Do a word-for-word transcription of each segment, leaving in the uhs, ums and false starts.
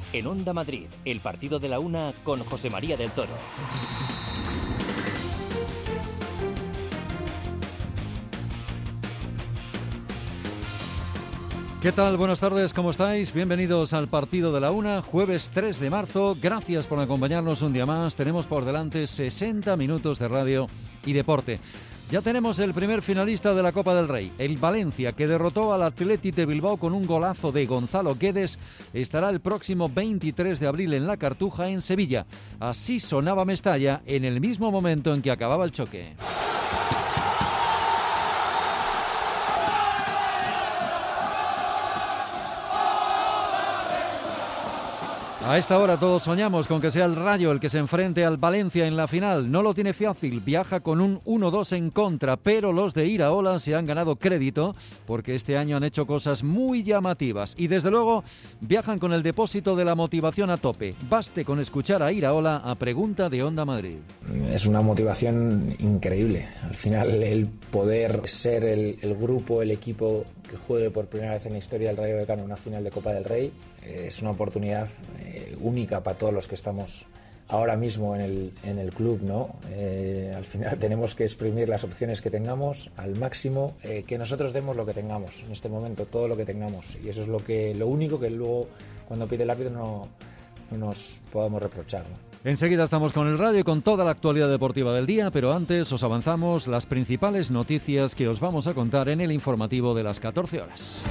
En Onda Madrid, el partido de la una con José María del Toro. ¿Qué tal? Buenas tardes, ¿cómo estáis? Bienvenidos al partido de la una, jueves tres de marzo. Gracias por acompañarnos un día más. Tenemos por delante sesenta minutos de radio y deporte. Ya tenemos el primer finalista de la Copa del Rey, el Valencia, que derrotó al Athletic de Bilbao con un golazo de Gonzalo Guedes. Estará el próximo veintitrés de abril en la Cartuja, en Sevilla. Así sonaba Mestalla en el mismo momento en que acababa el choque. A esta hora todos soñamos con que sea el Rayo el que se enfrente al Valencia en la final. No lo tiene fácil, viaja con un uno dos en contra, pero los de Iraola se han ganado crédito porque este año han hecho cosas muy llamativas y desde luego viajan con el depósito de la motivación a tope. Baste con escuchar a Iraola a pregunta de Onda Madrid. Es una motivación increíble. Al final el poder ser el, el grupo, el equipo que juegue por primera vez en la historia del Rayo Vallecano una final de Copa del Rey es una oportunidad eh, única para todos los que estamos ahora mismo en el, en el club, ¿no? Eh, al final tenemos que exprimir las opciones que tengamos al máximo, eh, que nosotros demos lo que tengamos en este momento, todo lo que tengamos, y eso es lo que lo único que luego cuando pide el árbitro no, no nos podamos reprochar, ¿no? Enseguida estamos con el Rayo y con toda la actualidad deportiva del día, pero antes os avanzamos las principales noticias que os vamos a contar en el informativo de las catorce horas.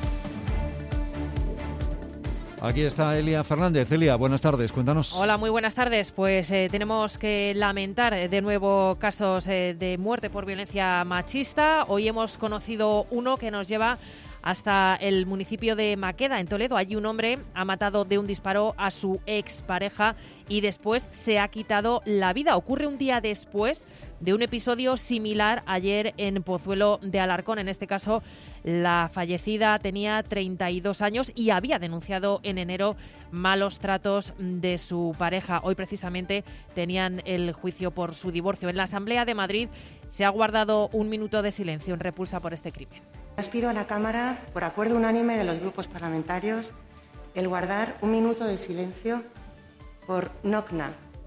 Aquí está Elia Fernández. Elia, buenas tardes, cuéntanos. Hola, muy buenas tardes. Pues eh, tenemos que lamentar de nuevo casos eh, de muerte por violencia machista. Hoy hemos conocido uno que nos lleva hasta el municipio de Maqueda, en Toledo. Allí un hombre ha matado de un disparo a su expareja y después se ha quitado la vida. Ocurre un día después de un episodio similar ayer en Pozuelo de Alarcón. En este caso, la fallecida tenía treinta y dos años y había denunciado en enero malos tratos de su pareja. Hoy precisamente tenían el juicio por su divorcio. En la Asamblea de Madrid se ha guardado un minuto de silencio en repulsa por este crimen. Les pido a la Cámara, por acuerdo unánime de los grupos parlamentarios, el guardar un minuto de silencio por Nocna,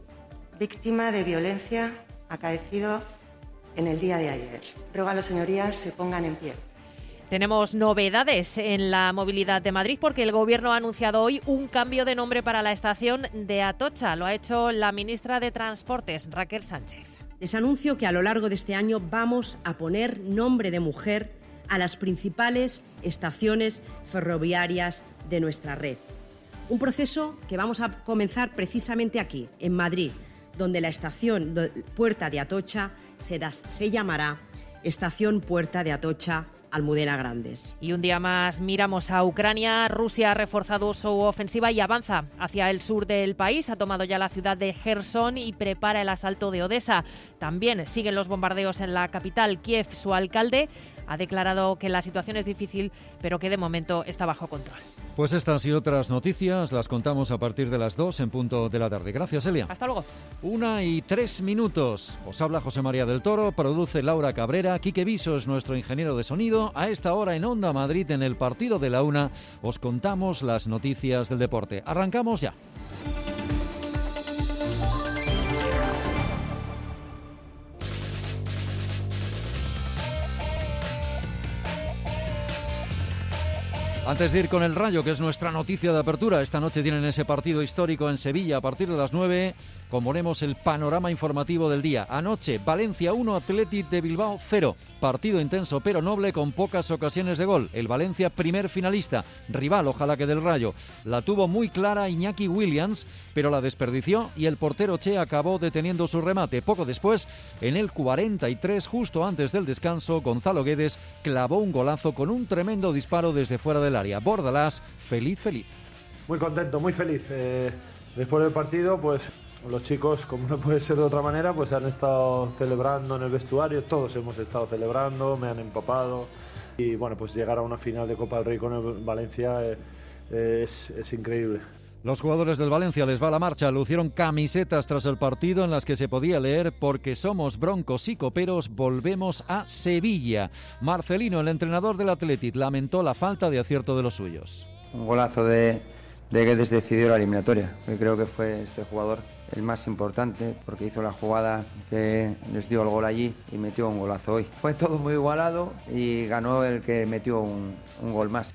víctima de violencia acaecido en el día de ayer. Ruego a las señorías se pongan en pie. Tenemos novedades en la movilidad de Madrid porque el Gobierno ha anunciado hoy un cambio de nombre para la estación de Atocha. Lo ha hecho la ministra de Transportes, Raquel Sánchez. Les anuncio que a lo largo de este año vamos a poner nombre de mujer a las principales estaciones ferroviarias de nuestra red. Un proceso que vamos a comenzar precisamente aquí, en Madrid, donde la estación de Puerta de Atocha será, se llamará Estación Puerta de Atocha Almudena Grandes. Y un día más miramos a Ucrania. Rusia ha reforzado su ofensiva y avanza hacia el sur del país. Ha tomado ya la ciudad de Gerson y prepara el asalto de Odessa. También siguen los bombardeos en la capital, Kiev. Su alcalde ha declarado que la situación es difícil, pero que de momento está bajo control. Pues estas y otras noticias las contamos a partir de las dos en punto de la tarde. Gracias, Elia. Hasta luego. Una y tres minutos. Os habla José María del Toro, produce Laura Cabrera, Quique Viso es nuestro ingeniero de sonido. A esta hora en Onda Madrid, en el partido de la una, os contamos las noticias del deporte. Arrancamos ya. Antes de ir con el Rayo, que es nuestra noticia de apertura, esta noche tienen ese partido histórico en Sevilla a partir de las nueve. Componemos el panorama informativo del día. Anoche, Valencia uno, Athletic de Bilbao cero. Partido intenso pero noble con pocas ocasiones de gol. El Valencia primer finalista, rival ojalá que del Rayo. La tuvo muy clara Iñaki Williams, pero la desperdició y el portero Che acabó deteniendo su remate. Poco después, en el cuarenta y tres, justo antes del descanso, Gonzalo Guedes clavó un golazo con un tremendo disparo desde fuera del área. Bordalás, feliz, feliz. Muy contento, muy feliz. Eh, después del partido, pues los chicos, como no puede ser de otra manera, pues han estado celebrando en el vestuario. Todos hemos estado celebrando, me han empapado. Y bueno, pues llegar a una final de Copa del Rey con el Valencia eh, eh, es, es increíble. Los jugadores del Valencia les va la marcha, lucieron camisetas tras el partido en las que se podía leer porque somos broncos y coperos, volvemos a Sevilla. Marcelino, el entrenador del Athletic, lamentó la falta de acierto de los suyos. Un golazo de, de que decidió la eliminatoria. Yo creo que fue este jugador el más importante porque hizo la jugada que les dio el gol allí y metió un golazo hoy. Fue todo muy igualado y ganó el que metió un, un gol más.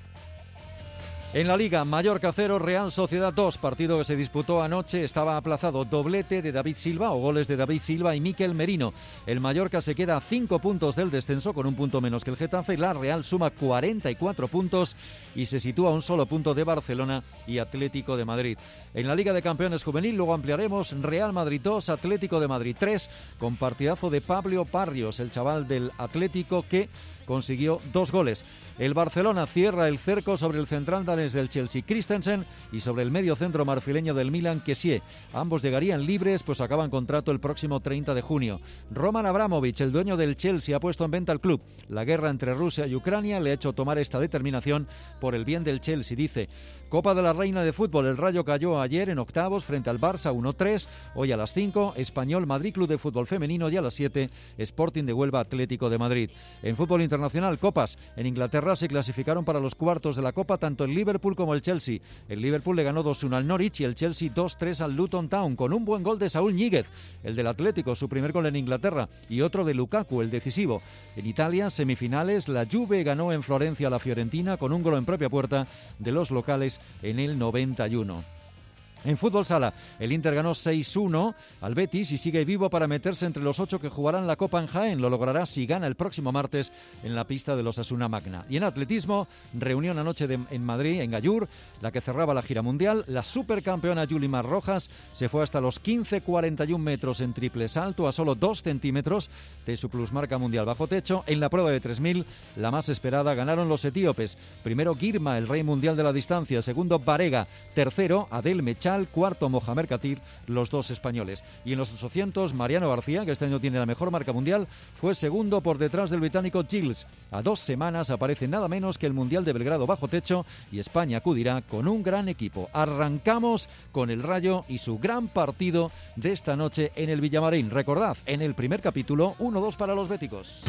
En la Liga, Mallorca cero, Real Sociedad dos, partido que se disputó anoche, estaba aplazado, doblete de David Silva o goles de David Silva y Mikel Merino. El Mallorca se queda a cinco puntos del descenso con un punto menos que el Getafe, la Real suma cuarenta y cuatro puntos y se sitúa a un solo punto de Barcelona y Atlético de Madrid. En la Liga de Campeones Juvenil luego ampliaremos Real Madrid dos, Atlético de Madrid tres, con partidazo de Pablo Parrios, el chaval del Atlético que consiguió dos goles. El Barcelona cierra el cerco sobre el central danés del Chelsea, Christensen, y sobre el medio centro marfileño del Milan, Kessie. Ambos llegarían libres, pues acaban contrato el próximo treinta de junio. Roman Abramovich, el dueño del Chelsea, ha puesto en venta el club. La guerra entre Rusia y Ucrania le ha hecho tomar esta determinación por el bien del Chelsea, dice. Copa de la Reina de Fútbol, el Rayo cayó ayer en octavos frente al Barça uno tres, hoy a las cinco, Español Madrid Club de Fútbol Femenino y a las siete, Sporting de Huelva Atlético de Madrid. En fútbol internacional, copas, en Inglaterra se clasificaron para los cuartos de la Copa tanto el Liverpool como el Chelsea. El Liverpool le ganó dos uno al Norwich y el Chelsea dos tres al Luton Town, con un buen gol de Saúl Ñíguez, el del Atlético, su primer gol en Inglaterra, y otro de Lukaku, el decisivo. En Italia, semifinales, la Juve ganó en Florencia a la Fiorentina con un gol en propia puerta de los locales en el noventa y uno. En fútbol sala, el Inter ganó seis uno al Betis y sigue vivo para meterse entre los ocho que jugarán la Copa en Jaén. Lo logrará si gana el próximo martes en la pista de los Osasuna Magna. Y en atletismo, reunión anoche de, en Madrid, en Gallur, la que cerraba la gira mundial. La supercampeona Yulimar Rojas se fue hasta los quince cuarenta y uno metros en triple salto, a solo dos centímetros de su plusmarca mundial bajo techo. En la prueba de tres mil, la más esperada, ganaron los etíopes. Primero Girma, el rey mundial de la distancia. Segundo Barega. Tercero Adel Mechal. Cuarto Mohamed Katir, los dos españoles. Y en los ochocientos, Mariano García, que este año tiene la mejor marca mundial, fue segundo por detrás del británico Giles. A dos semanas aparece nada menos que el Mundial de Belgrado bajo techo y España acudirá con un gran equipo. Arrancamos con el Rayo y su gran partido de esta noche en el Villamarín. Recordad, en el primer capítulo, uno dos para los béticos.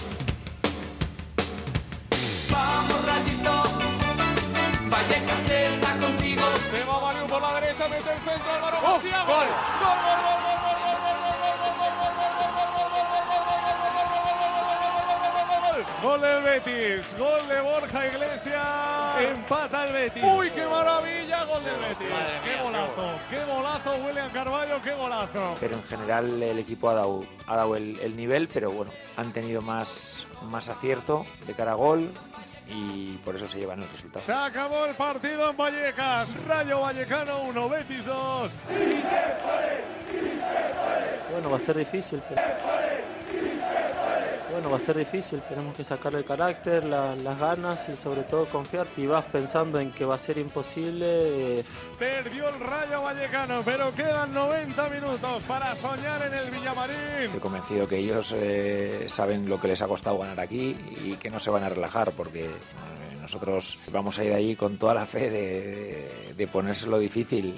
Vamos, Rayito, Vallecas está contigo. Se va Mario por la derecha, mete el centro, Álvaro García. ¡Gol! ¡Gol, gol, gol, gol, gol, gol, gol, gol, gol, gol, gol, gol, gol, gol del Betis! Gol de Borja Iglesias. Empata el Betis. ¡Uy, qué maravilla! Gol del Betis. ¡Qué golazo! ¡Qué golazo, William Carvalho! ¡Qué golazo! Pero en general el equipo ha dado, ha dado el, el nivel, pero bueno, han tenido más, más acierto de cara a gol. Y por eso se llevan el resultado. Se acabó el partido en Vallecas. Rayo Vallecano uno, Betis dos. Bueno, va a ser difícil, pero... Bueno, va a ser difícil. Tenemos que sacar el carácter, la, las ganas y sobre todo confiar. Si vas pensando en que va a ser imposible... Eh... Perdió el Rayo Vallecano, pero quedan noventa minutos para soñar en el Villamarín. Estoy convencido que ellos eh, saben lo que les ha costado ganar aquí y que no se van a relajar porque eh, nosotros vamos a ir ahí con toda la fe de, de, de ponérselo difícil.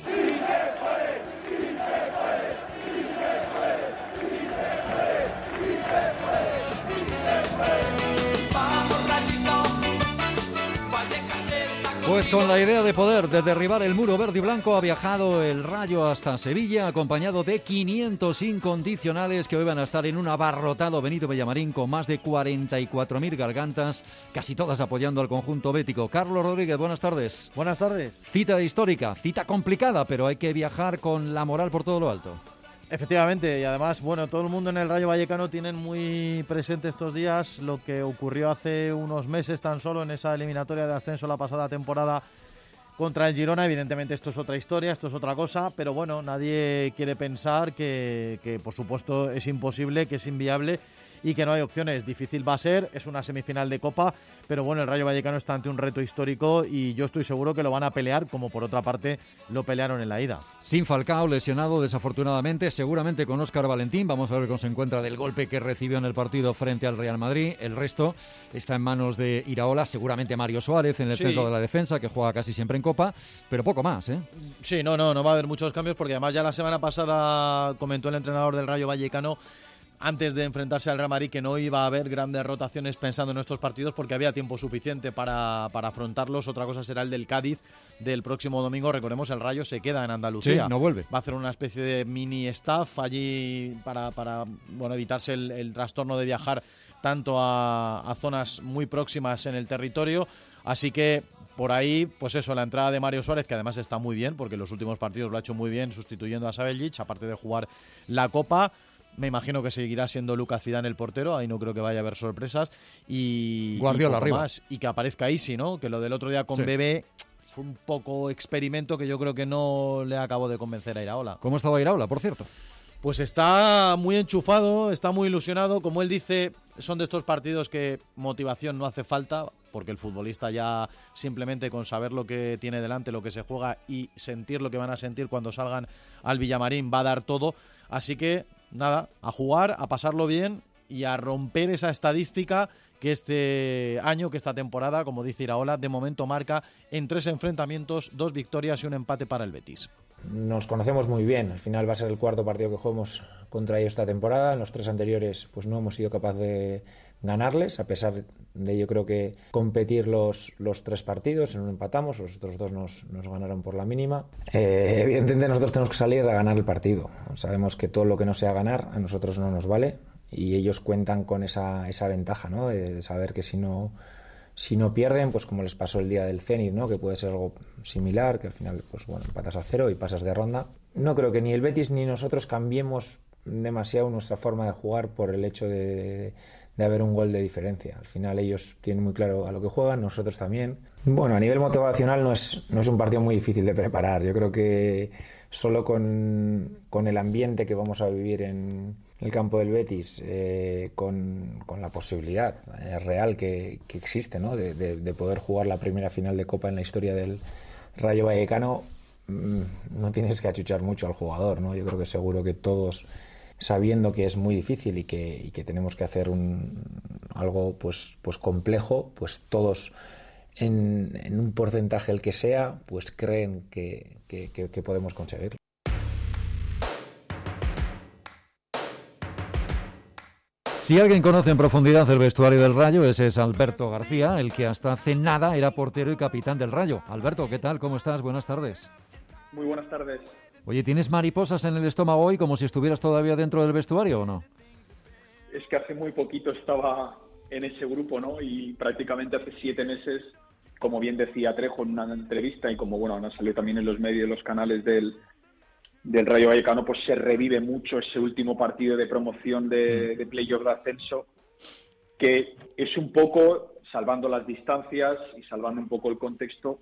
Pues con la idea de poder de derribar el muro verde y blanco ha viajado el Rayo hasta Sevilla acompañado de quinientos incondicionales que hoy van a estar en un abarrotado Benito Villamarín con más de cuarenta y cuatro mil gargantas, casi todas apoyando al conjunto bético. Carlos Rodríguez, buenas tardes. Buenas tardes. Cita histórica, cita complicada, pero hay que viajar con la moral por todo lo alto. Efectivamente, y además, bueno, todo el mundo en el Rayo Vallecano tienen muy presente estos días lo que ocurrió hace unos meses tan solo en esa eliminatoria de ascenso la pasada temporada contra el Girona. Evidentemente esto es otra historia, esto es otra cosa, pero bueno, nadie quiere pensar que, que por supuesto es imposible, que es inviable y que no hay opciones. Difícil va a ser, es una semifinal de Copa, pero bueno, el Rayo Vallecano está ante un reto histórico y yo estoy seguro que lo van a pelear, como por otra parte lo pelearon en la ida. Sin Falcao, lesionado desafortunadamente, seguramente con Óscar Valentín. Vamos a ver cómo se encuentra del golpe que recibió en el partido frente al Real Madrid. El resto está en manos de Iraola, seguramente Mario Suárez en el sí. centro de la defensa, que juega casi siempre en Copa, pero poco más, ¿eh? Sí, no, no, no va a haber muchos cambios porque además ya la semana pasada comentó el entrenador del Rayo Vallecano antes de enfrentarse al Real Madrid, que no iba a haber grandes rotaciones pensando en estos partidos porque había tiempo suficiente para, para afrontarlos. Otra cosa será el del Cádiz del próximo domingo. Recordemos, el Rayo se queda en Andalucía. Sí, no vuelve. Va a hacer una especie de mini staff allí para, para bueno, evitarse el, el trastorno de viajar tanto a, a zonas muy próximas en el territorio. Así que por ahí, pues eso, la entrada de Mario Suárez, que además está muy bien, porque en los últimos partidos lo ha hecho muy bien sustituyendo a Sabeljic, aparte de jugar la Copa. Me imagino que seguirá siendo Lucas Zidane el portero, ahí no creo que vaya a haber sorpresas. Y Guardiola y arriba. Más, y que aparezca Isi, ¿no? Que lo del otro día con sí. Bebé fue un poco experimento que yo creo que no le acabó de convencer a Iraola. ¿Cómo estaba Iraola, por cierto? Pues está muy enchufado, está muy ilusionado. Como él dice, son de estos partidos que motivación no hace falta, porque el futbolista ya simplemente con saber lo que tiene delante, lo que se juega y sentir lo que van a sentir cuando salgan al Villamarín, va a dar todo. Así que nada, a jugar, a pasarlo bien y a romper esa estadística que este año, que esta temporada, como dice Iraola, de momento marca en tres enfrentamientos, dos victorias y un empate para el Betis. Nos conocemos muy bien, al final va a ser el cuarto partido que juguemos contra ellos esta temporada. En los tres anteriores pues no hemos sido capaces de ganarles, a pesar de yo creo que competir los, los tres partidos, en uno empatamos, los otros dos nos, nos ganaron por la mínima. Eh, evidentemente nosotros tenemos que salir a ganar el partido, sabemos que todo lo que no sea ganar a nosotros no nos vale y ellos cuentan con esa, esa ventaja, ¿no? De saber que si no Si no pierden, pues como les pasó el día del Zenit, ¿no? Que puede ser algo similar, que al final, pues bueno, empatas a cero y pasas de ronda. No creo que ni el Betis ni nosotros cambiemos demasiado nuestra forma de jugar por el hecho de, de haber un gol de diferencia. Al final ellos tienen muy claro a lo que juegan, nosotros también. Bueno, a nivel motivacional no es, no es un partido muy difícil de preparar. Yo creo que solo con, con el ambiente que vamos a vivir en el campo del Betis, eh, con, con la posibilidad eh, real que, que existe, ¿no? de, de, de poder jugar la primera final de Copa en la historia del Rayo Vallecano, mmm, no tienes que achuchar mucho al jugador, ¿no? Yo creo que seguro que todos, sabiendo que es muy difícil y que, y que tenemos que hacer un, algo pues, pues complejo, pues todos en, en un porcentaje el que sea, pues creen que, que, que, que podemos conseguirlo. Si alguien conoce en profundidad el vestuario del Rayo, ese es Alberto García, el que hasta hace nada era portero y capitán del Rayo. Alberto, ¿qué tal? ¿Cómo estás? Buenas tardes. Muy buenas tardes. Oye, ¿tienes mariposas en el estómago hoy como si estuvieras todavía dentro del vestuario o no? Es que hace muy poquito estaba en ese grupo, ¿no? Y prácticamente hace siete meses, como bien decía Trejo en una entrevista y como, bueno, nos salió también en los medios, los canales del... del Rayo Vallecano, pues se revive mucho ese último partido de promoción de, de playoff de ascenso, que es un poco, salvando las distancias y salvando un poco el contexto,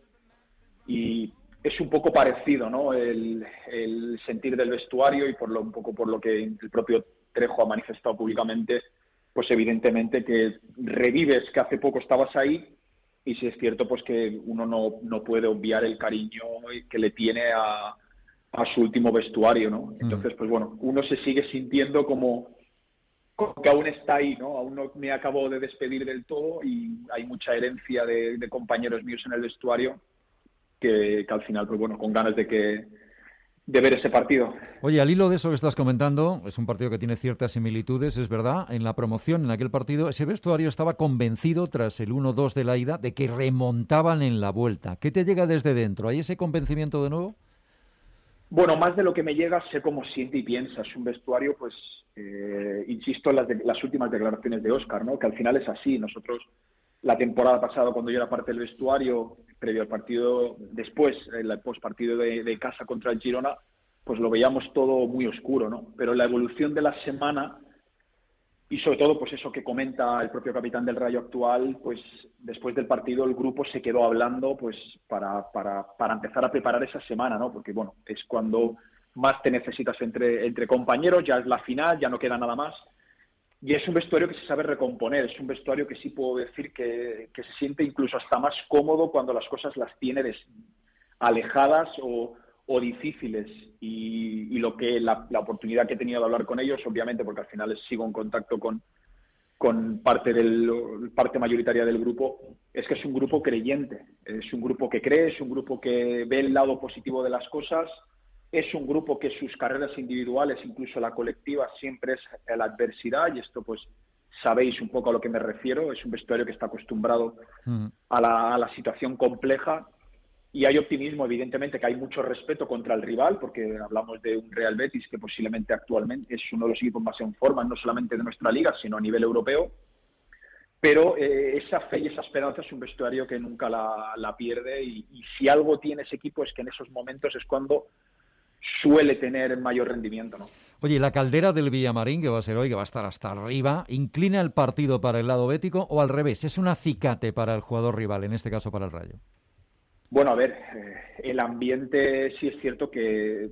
y es un poco parecido, ¿no? El, el sentir del vestuario y por lo, un poco por lo que el propio Trejo ha manifestado públicamente, pues evidentemente que revives que hace poco estabas ahí, y si es cierto pues que uno no, no puede obviar el cariño que le tiene a a su último vestuario, ¿no? Entonces, pues bueno, uno se sigue sintiendo como, como que aún está ahí, ¿no? Aún no me acabo de despedir del todo y hay mucha herencia de, de compañeros míos en el vestuario que, que al final, pues bueno, con ganas de que de ver ese partido. Oye, al hilo de eso que estás comentando, es un partido que tiene ciertas similitudes, es verdad. En la promoción, en aquel partido, ese vestuario estaba convencido, tras el uno dos de la ida, de que remontaban en la vuelta. ¿Qué te llega desde dentro? ¿Hay ese convencimiento de nuevo? Bueno, más de lo que me llega, sé cómo siente y piensa. Es un vestuario, pues, eh, insisto en las, de, las últimas declaraciones de Óscar, ¿no? Que al final es así. Nosotros, la temporada pasada, cuando yo era parte del vestuario, previo al partido, después, el postpartido de, de casa contra el Girona, pues lo veíamos todo muy oscuro, ¿no? Pero la evolución de la semana, y sobre todo, pues eso que comenta el propio capitán del Rayo actual, pues después del partido el grupo se quedó hablando pues para, para, para empezar a preparar esa semana, ¿no? Porque, bueno, es cuando más te necesitas entre, entre compañeros, ya es la final, ya no queda nada más. Y es un vestuario que se sabe recomponer, es un vestuario que sí puedo decir que, que se siente incluso hasta más cómodo cuando las cosas las tiene des, alejadas o... o difíciles, y, y lo que la, la oportunidad que he tenido de hablar con ellos, obviamente porque al final sigo en contacto con, con parte del parte mayoritaria del grupo, es que es un grupo creyente, es un grupo que cree, es un grupo que ve el lado positivo de las cosas Es un grupo que sus carreras individuales, incluso la colectiva, siempre es la adversidad, y esto pues sabéis un poco a lo que me refiero. Es un vestuario que está acostumbrado mm. a, la, a la situación compleja, y hay optimismo, evidentemente, que hay mucho respeto contra el rival, porque hablamos de un Real Betis que posiblemente actualmente es uno de los equipos más en forma, no solamente de nuestra liga, sino a nivel europeo. Pero eh, esa fe y esa esperanza es un vestuario que nunca la, la pierde, y, y si algo tiene ese equipo es que en esos momentos es cuando suele tener mayor rendimiento, ¿no? Oye, ¿la caldera del Villamarín, que va a ser hoy, que va a estar hasta arriba, inclina el partido para el lado bético o al revés? ¿Es un acicate para el jugador rival, en este caso para el Rayo? Bueno, a ver, eh, el ambiente sí es cierto que,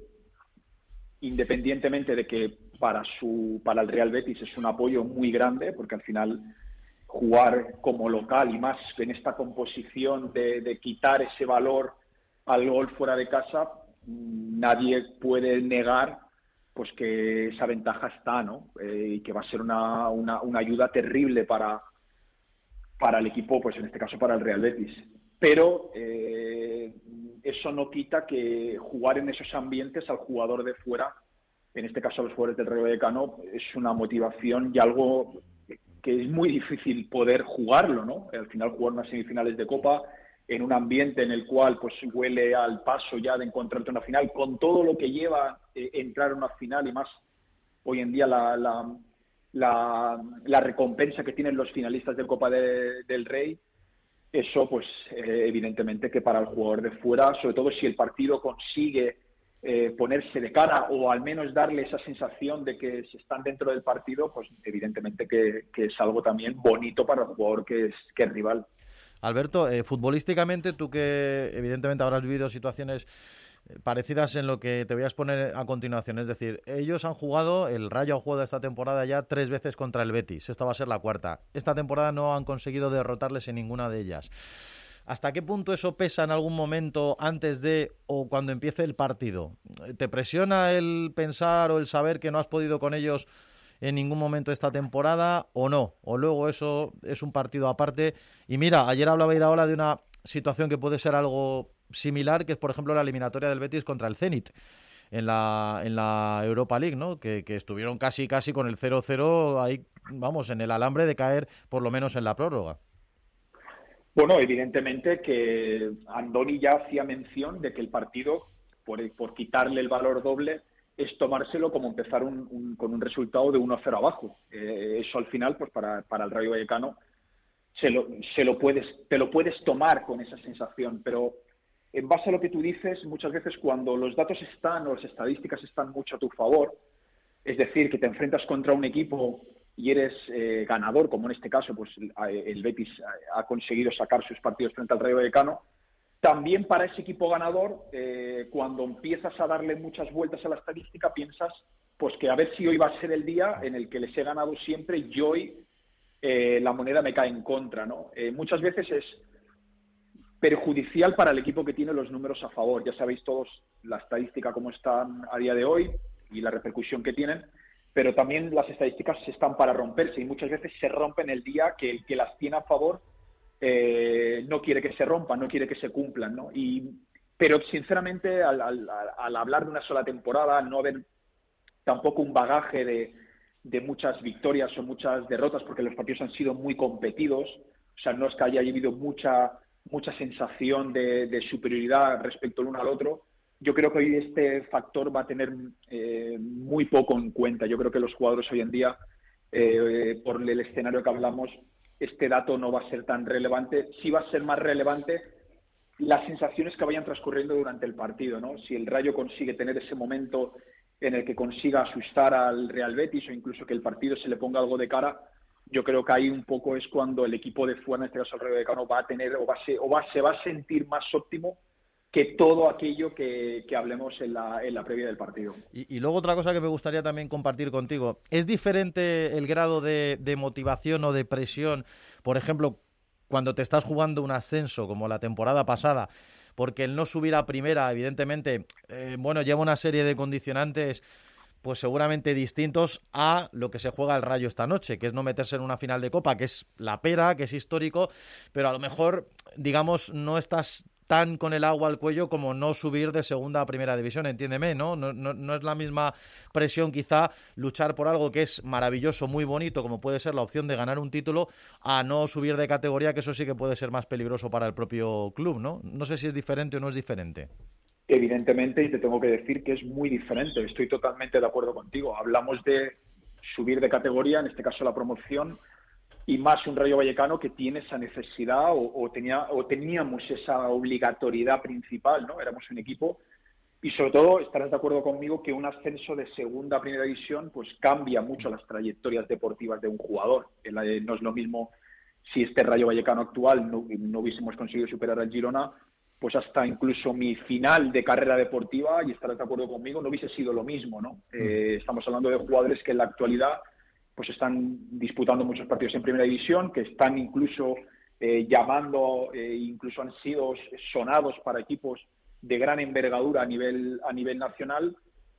independientemente de que para su para el Real Betis es un apoyo muy grande, porque al final jugar como local, y más en esta composición de, de quitar ese valor al gol fuera de casa, nadie puede negar pues que esa ventaja está, ¿no? Eh, y que va a ser una, una, una ayuda terrible para, para el equipo, pues en este caso para el Real Betis. Pero eh, eso no quita que jugar en esos ambientes al jugador de fuera, en este caso a los jugadores del Rayo Vallecano, es una motivación y algo que es muy difícil poder jugarlo, ¿no? Al final jugar unas semifinales de Copa en un ambiente en el cual pues huele al paso ya de encontrarte una final, con todo lo que lleva eh, entrar a una final, y más hoy en día la, la, la, la recompensa que tienen los finalistas de Copa de, del Rey. Eso, pues, eh, evidentemente que para el jugador de fuera, sobre todo si el partido consigue eh, ponerse de cara, o al menos darle esa sensación de que se están dentro del partido, pues evidentemente que, que es algo también bonito para el jugador que es, que es rival. Alberto, eh, futbolísticamente, tú que evidentemente habrás vivido situaciones parecidas en lo que te voy a exponer a continuación. Es decir, ellos han jugado, el Rayo ha jugado esta temporada ya tres veces contra el Betis. Esta va a ser la cuarta. Esta temporada no han conseguido derrotarles en ninguna de ellas. ¿Hasta qué punto eso pesa en algún momento antes de o cuando empiece el partido? ¿Te presiona el pensar o el saber que no has podido con ellos en ningún momento esta temporada o no? ¿O luego eso es un partido aparte? Y mira, ayer hablaba Iraola de una situación que puede ser algo similar, que es por ejemplo la eliminatoria del Betis contra el Zenit en la en la Europa League, ¿no? Que, que estuvieron casi casi con el cero cero ahí, vamos, en el alambre de caer por lo menos en la prórroga. Bueno, evidentemente que Andoni ya hacía mención de que el partido, por, por quitarle el valor doble, es tomárselo como empezar un, un, con un resultado de uno a cero abajo. Eh, eso al final, pues para, para el Rayo Vallecano se lo, se lo puedes, te lo puedes tomar con esa sensación, pero en base a lo que tú dices, muchas veces cuando los datos están o las estadísticas están mucho a tu favor, es decir, que te enfrentas contra un equipo y eres eh, ganador, como en este caso pues el Betis ha conseguido sacar sus partidos frente al Rayo Vallecano, también para ese equipo ganador, eh, cuando empiezas a darle muchas vueltas a la estadística, piensas pues que a ver si hoy va a ser el día en el que les he ganado siempre y hoy eh, la moneda me cae en contra, ¿no? Eh, muchas veces es perjudicial para el equipo que tiene los números a favor. Ya sabéis todos la estadística como están a día de hoy y la repercusión que tienen, pero también las estadísticas están para romperse y muchas veces se rompen el día que el que las tiene a favor eh, no quiere que se rompan, no quiere que se cumplan, ¿no? Y, pero sinceramente al, al, al hablar de una sola temporada, al no haber tampoco un bagaje de, de muchas victorias o muchas derrotas, porque los partidos han sido muy competidos, o sea, no es que haya habido mucha mucha sensación de, de superioridad respecto el uno al otro. Yo creo que hoy este factor va a tener eh, muy poco en cuenta. Yo creo que los jugadores hoy en día, eh, por el escenario que hablamos, este dato no va a ser tan relevante. Sí va a ser más relevante las sensaciones que vayan transcurriendo durante el partido, ¿no? Si el Rayo consigue tener ese momento en el que consiga asustar al Real Betis o incluso que el partido se le ponga algo de cara, yo creo que ahí un poco es cuando el equipo de fuera, en este caso el Rayo Vallecano, va a tener o, va a ser, o va, se va a sentir más óptimo que todo aquello que, que hablemos en la, en la previa del partido. Y, y luego otra cosa que me gustaría también compartir contigo, ¿es diferente el grado de, de motivación o de presión, por ejemplo, cuando te estás jugando un ascenso como la temporada pasada? Porque el no subir a primera, evidentemente, eh, bueno, lleva una serie de condicionantes pues seguramente distintos a lo que se juega el Rayo esta noche, que es no meterse en una final de Copa, que es la pera, que es histórico, pero a lo mejor, digamos, no estás tan con el agua al cuello como no subir de segunda a primera división, entiéndeme, ¿no? No, no, no es la misma presión quizá luchar por algo que es maravilloso, muy bonito, como puede ser la opción de ganar un título, a no subir de categoría, que eso sí que puede ser más peligroso para el propio club, ¿no? No sé si es diferente o no es diferente. Evidentemente, y te tengo que decir que es muy diferente. Estoy totalmente de acuerdo contigo. Hablamos de subir de categoría, en este caso la promoción, y más un Rayo Vallecano que tiene esa necesidad o, o, tenía, o teníamos esa obligatoriedad principal, ¿no? Éramos un equipo y sobre todo estarás de acuerdo conmigo que un ascenso de segunda a primera división pues cambia mucho las trayectorias deportivas de un jugador. No es lo mismo si este Rayo Vallecano actual no, no hubiésemos conseguido superar al Girona, pues hasta incluso mi final de carrera deportiva, y estarás de acuerdo conmigo, no hubiese sido lo mismo, ¿no? Eh, estamos hablando de jugadores que en la actualidad pues están disputando muchos partidos en primera división, que están incluso eh, llamando, eh, incluso han sido sonados para equipos de gran envergadura a nivel, a nivel nacional,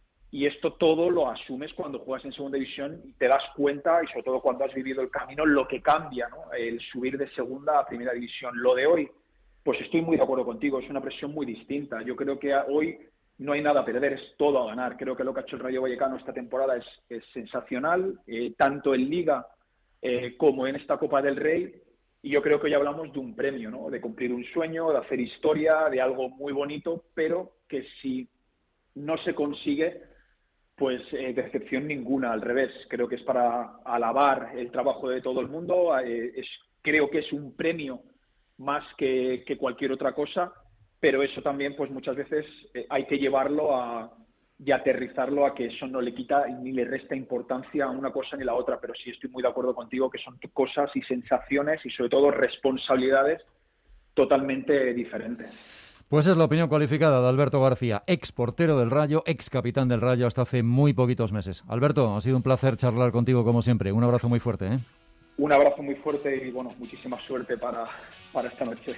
y esto todo lo asumes cuando juegas en segunda división y te das cuenta, y sobre todo cuando has vivido el camino, lo que cambia, ¿no? El subir de segunda a primera división. Lo de hoy, pues estoy muy de acuerdo contigo, es una presión muy distinta. Yo creo que hoy no hay nada a perder, es todo a ganar. Creo que lo que ha hecho el Rayo Vallecano esta temporada es, es sensacional, eh, tanto en Liga eh, como en esta Copa del Rey. Y yo creo que hoy hablamos de un premio, ¿no? De cumplir un sueño, de hacer historia, de algo muy bonito, pero que si no se consigue, pues eh, decepción ninguna. Al revés, creo que es para alabar el trabajo de todo el mundo. Eh, es, creo que es un premio más que, que cualquier otra cosa. Pero eso también, pues muchas veces eh, hay que llevarlo a, y aterrizarlo a que eso no le quita ni le resta importancia a una cosa ni la otra. Pero sí estoy muy de acuerdo contigo que son cosas y sensaciones y sobre todo responsabilidades totalmente diferentes. Pues es la opinión cualificada de Alberto García, ex portero del Rayo, ex capitán del Rayo hasta hace muy poquitos meses. Alberto, ha sido un placer charlar contigo como siempre. Un abrazo muy fuerte, ¿eh? Un abrazo muy fuerte y bueno, muchísima suerte para, para esta noche.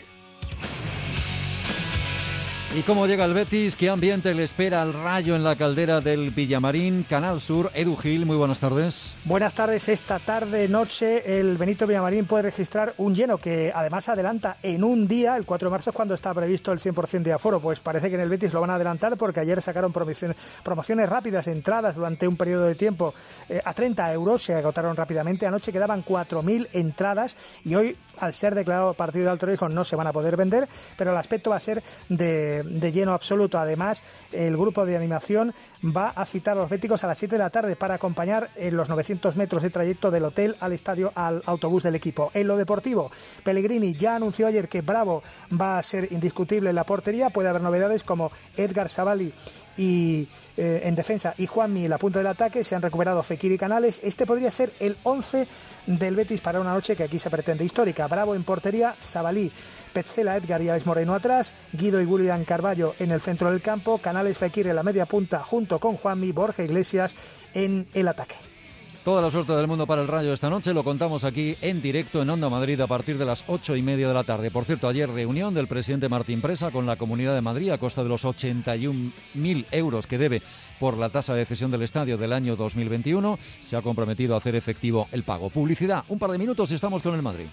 ¿Y cómo llega el Betis? ¿Qué ambiente le espera al Rayo en la caldera del Villamarín? Canal Sur, Edu Gil, muy buenas tardes. Buenas tardes. Esta tarde, noche, el Benito Villamarín puede registrar un lleno que además adelanta en un día, el cuatro de marzo es cuando está previsto el cien por ciento de aforo. Pues parece que en el Betis lo van a adelantar porque ayer sacaron promociones, promociones rápidas, entradas durante un periodo de tiempo eh, a treinta euros, se agotaron rápidamente. Anoche quedaban cuatro mil entradas y hoy, al ser declarado partido de alto riesgo, no se van a poder vender, pero el aspecto va a ser de de lleno absoluto. Además, el grupo de animación va a citar a los béticos a las siete de la tarde para acompañar en los novecientos metros de trayecto del hotel al estadio al autobús del equipo. En lo deportivo, Pellegrini ya anunció ayer que Bravo va a ser indiscutible en la portería. Puede haber novedades como Edgar Savali y eh, en defensa y Juanmi en la punta del ataque. Se han recuperado Fekir y Canales. Este podría ser el once del Betis para una noche que aquí se pretende histórica. Bravo en portería, Savali, Petzela, Edgar y Alex Moreno atrás, Guido y William Carballo en el centro del campo, Canales, Fekir en la media punta junto con Juanmi, Borja Iglesias en el ataque. Toda la suerte del mundo para el Rayo esta noche, lo contamos aquí en directo en Onda Madrid a partir de las ocho y media de la tarde. Por cierto, ayer reunión del presidente Martín Presa con la Comunidad de Madrid a costa de los ochenta y un mil euros que debe por la tasa de cesión del estadio del año dos mil veintiuno. Se ha comprometido a hacer efectivo el pago. Publicidad, un par de minutos y estamos con el Madrid.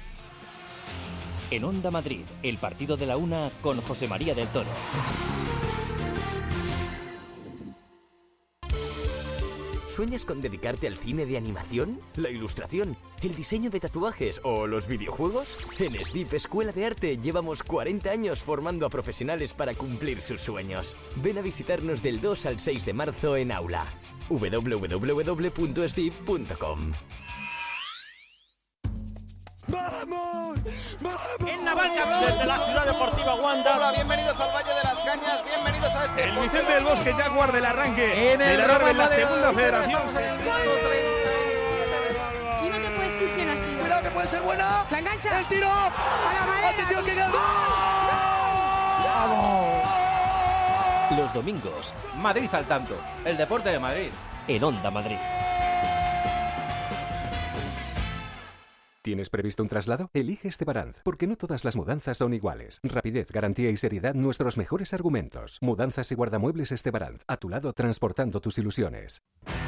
En Onda Madrid, el partido de la una con José María del Toro. ¿Sueñas con dedicarte al cine de animación, la ilustración, el diseño de tatuajes o los videojuegos? En S D I P Escuela de Arte llevamos cuarenta años formando a profesionales para cumplir sus sueños. Ven a visitarnos del dos al seis de marzo en Aula. doble u doble u doble u punto s d i p punto com. ¡Vamos! ¡Vamos! En Navalcarnero, de la Ciudad Deportiva Wanda. Hola, bienvenidos al Valle de las Cañas, bienvenidos a este... El Vicente del Bosque Jaguar del arranque. En el de la, Roma en la de segunda federación. Y no te puedes decir quién ha sido. Cuidado que puede ser buena. La engancha. El tiro. A la madera. Atención que gol. ¡Vamos! Los domingos. Madrid al tanto. El deporte de Madrid. En Onda Madrid. ¿Tienes previsto un traslado? Elige Estebaranz, porque no todas las mudanzas son iguales. Rapidez, garantía y seriedad, nuestros mejores argumentos. Mudanzas y guardamuebles Estebaranz, a tu lado transportando tus ilusiones.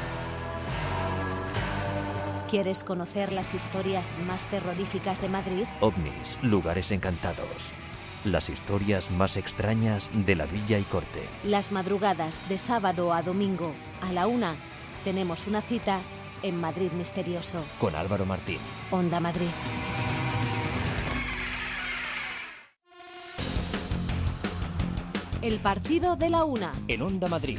¿Quieres conocer las historias más terroríficas de Madrid? OVNIs, lugares encantados. Las historias más extrañas de la Villa y Corte. Las madrugadas de sábado a domingo a la una tenemos una cita en Madrid Misterioso. Con Álvaro Martín. Onda Madrid. El partido de la una. En Onda Madrid.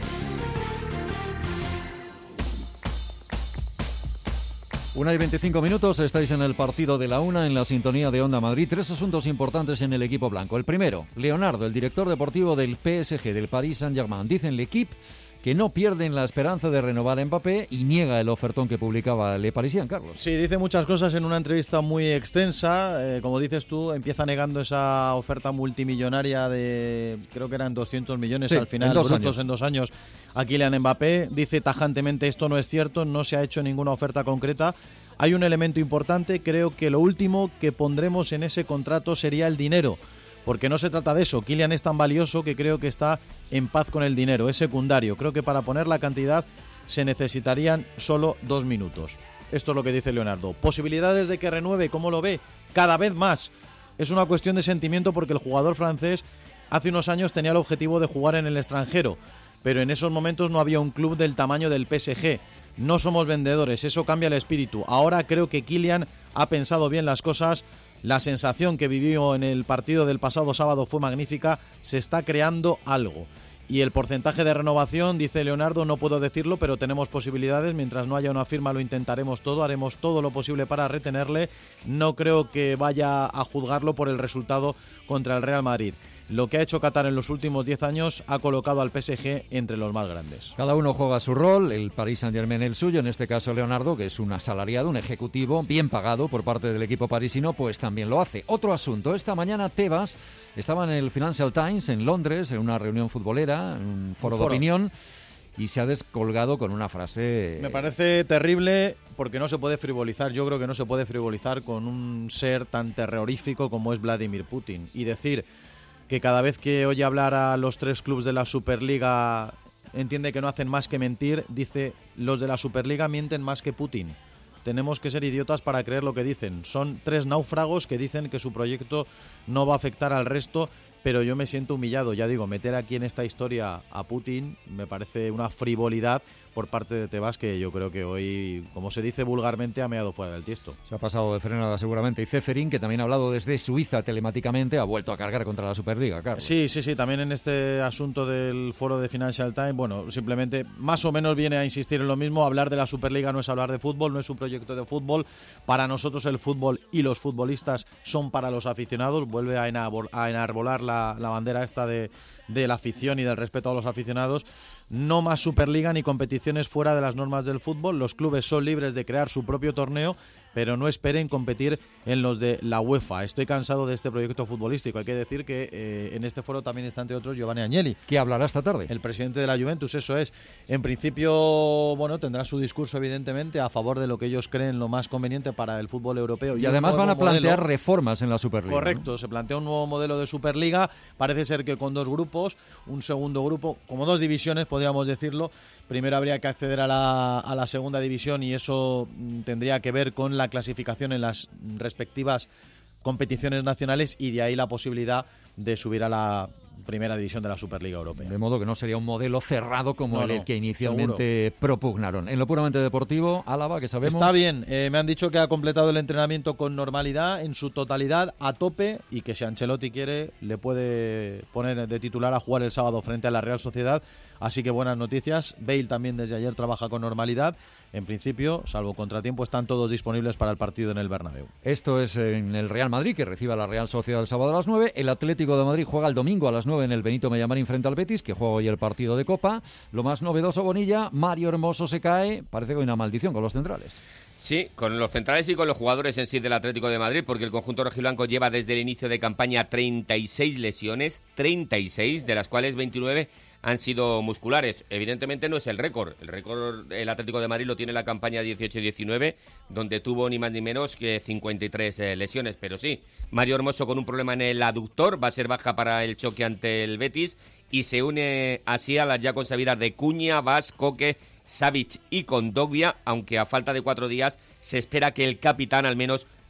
Una y veinticinco minutos, estáis en el partido de la una, en la sintonía de Onda Madrid. Tres asuntos importantes en el equipo blanco. El primero, Leonardo, el director deportivo del P S G, del Paris Saint-Germain, dice en L'Equipe que no pierden la esperanza de renovar a Mbappé y niega el ofertón que publicaba Le Parisien, Carlos. Sí, dice muchas cosas en una entrevista muy extensa. Eh, como dices tú, empieza negando esa oferta multimillonaria de, creo que eran doscientos millones sí, al final, en dos brutos años. en dos años, a Kylian Mbappé. Dice tajantemente, esto no es cierto, no se ha hecho ninguna oferta concreta. Hay un elemento importante, creo que lo último que pondremos en ese contrato sería el dinero. Porque no se trata de eso, Kylian es tan valioso que creo que está en paz con el dinero, es secundario. Creo que para poner la cantidad se necesitarían solo dos minutos. Esto es lo que dice Leonardo. ¿Posibilidades de que renueve? ¿Cómo lo ve? Cada vez más. Es una cuestión de sentimiento porque el jugador francés hace unos años tenía el objetivo de jugar en el extranjero, pero en esos momentos no había un club del tamaño del P S G. No somos vendedores, eso cambia el espíritu. Ahora creo que Kylian ha pensado bien las cosas. La sensación que vivió en el partido del pasado sábado fue magnífica. Se está creando algo. Y el porcentaje de renovación, dice Leonardo, no puedo decirlo, pero tenemos posibilidades. Mientras no haya una firma lo intentaremos todo. Haremos todo lo posible para retenerle. No creo que vaya a juzgarlo por el resultado contra el Real Madrid. Lo que ha hecho Qatar en los últimos diez años ha colocado al P S G entre los más grandes. Cada uno juega su rol, el Paris Saint-Germain el suyo, en este caso Leonardo, que es un asalariado, un ejecutivo bien pagado por parte del equipo parisino, pues también lo hace. Otro asunto, esta mañana Tebas estaba en el Financial Times en Londres, en una reunión futbolera, en un foro, un foro. de opinión, y se ha descolgado con una frase... Me parece terrible porque no se puede frivolizar, yo creo que no se puede frivolizar con un ser tan terrorífico como es Vladimir Putin, y decir que cada vez que oye hablar a los tres clubes de la Superliga entiende que no hacen más que mentir. Dice, los de la Superliga mienten más que Putin. Tenemos que ser idiotas para creer lo que dicen. Son tres náufragos que dicen que su proyecto no va a afectar al resto, pero yo me siento humillado. Ya digo, meter aquí en esta historia a Putin me parece una frivolidad por parte de Tebas que yo creo que hoy, como se dice vulgarmente, ha meado fuera del tiesto. Se ha pasado de frenada seguramente. Y Ceferín, que también ha hablado desde Suiza telemáticamente, ha vuelto a cargar contra la Superliga, Carlos. Sí, sí, sí. También en este asunto del foro de Financial Times, bueno, simplemente más o menos viene a insistir en lo mismo. Hablar de la Superliga no es hablar de fútbol, no es un proyecto de fútbol. Para nosotros el fútbol y los futbolistas son para los aficionados. Vuelve a, enarbol- a enarbolar la, la bandera esta de, de la afición y del respeto a los aficionados. No más Superliga ni competiciones fuera de las normas del fútbol. Los clubes son libres de crear su propio torneo, pero no esperen competir en los de la UEFA. Estoy cansado de este proyecto futbolístico. Hay que decir que eh, en este foro también está, entre otros, Giovanni Agnelli. ¿Qué hablará esta tarde? El presidente de la Juventus, eso es. En principio, bueno, tendrá su discurso, evidentemente, a favor de lo que ellos creen lo más conveniente para el fútbol europeo. Y, y además van a plantear modelo. reformas en la Superliga. Correcto, ¿no? Se plantea un nuevo modelo de Superliga. Parece ser que con dos grupos, un segundo grupo, como dos divisiones, podríamos decirlo. Primero habría que acceder a la, a la segunda división y eso tendría que ver con la clasificación en las respectivas competiciones nacionales y de ahí la posibilidad de subir a la primera división de la Superliga Europea. De modo que no sería un modelo cerrado como no, el no, que inicialmente seguro. propugnaron. En lo puramente deportivo, Álava, que sabemos... Está bien, eh, me han dicho que ha completado el entrenamiento con normalidad, en su totalidad, a tope, y que si Ancelotti quiere, le puede poner de titular a jugar el sábado frente a la Real Sociedad. Así que buenas noticias. Bale también desde ayer trabaja con normalidad. En principio, salvo contratiempo, están todos disponibles para el partido en el Bernabéu. Esto es en el Real Madrid, que recibe a la Real Sociedad el sábado a las nueve. El Atlético de Madrid juega el domingo a las nueve en el Benito Villamarín frente al Betis, que juega hoy el partido de Copa. Lo más novedoso, Bonilla, Mario Hermoso se cae. Parece que hay una maldición con los centrales. Sí, con los centrales y con los jugadores en sí del Atlético de Madrid, porque el conjunto rojiblanco lleva desde el inicio de campaña treinta y seis lesiones, treinta y seis, de las cuales veintinueve han sido musculares. Evidentemente no es el récord. El récord el Atlético de Madrid lo tiene la campaña dieciocho diecinueve, donde tuvo ni más ni menos que cincuenta y tres eh, lesiones. Pero sí, Mario Hermoso con un problema en el aductor, va a ser baja para el choque ante el Betis y se une así a las ya consabidas de Cuña, Vaz, Coque, Savic y Kondogbia, aunque a falta de cuatro días se espera que el capitán al menos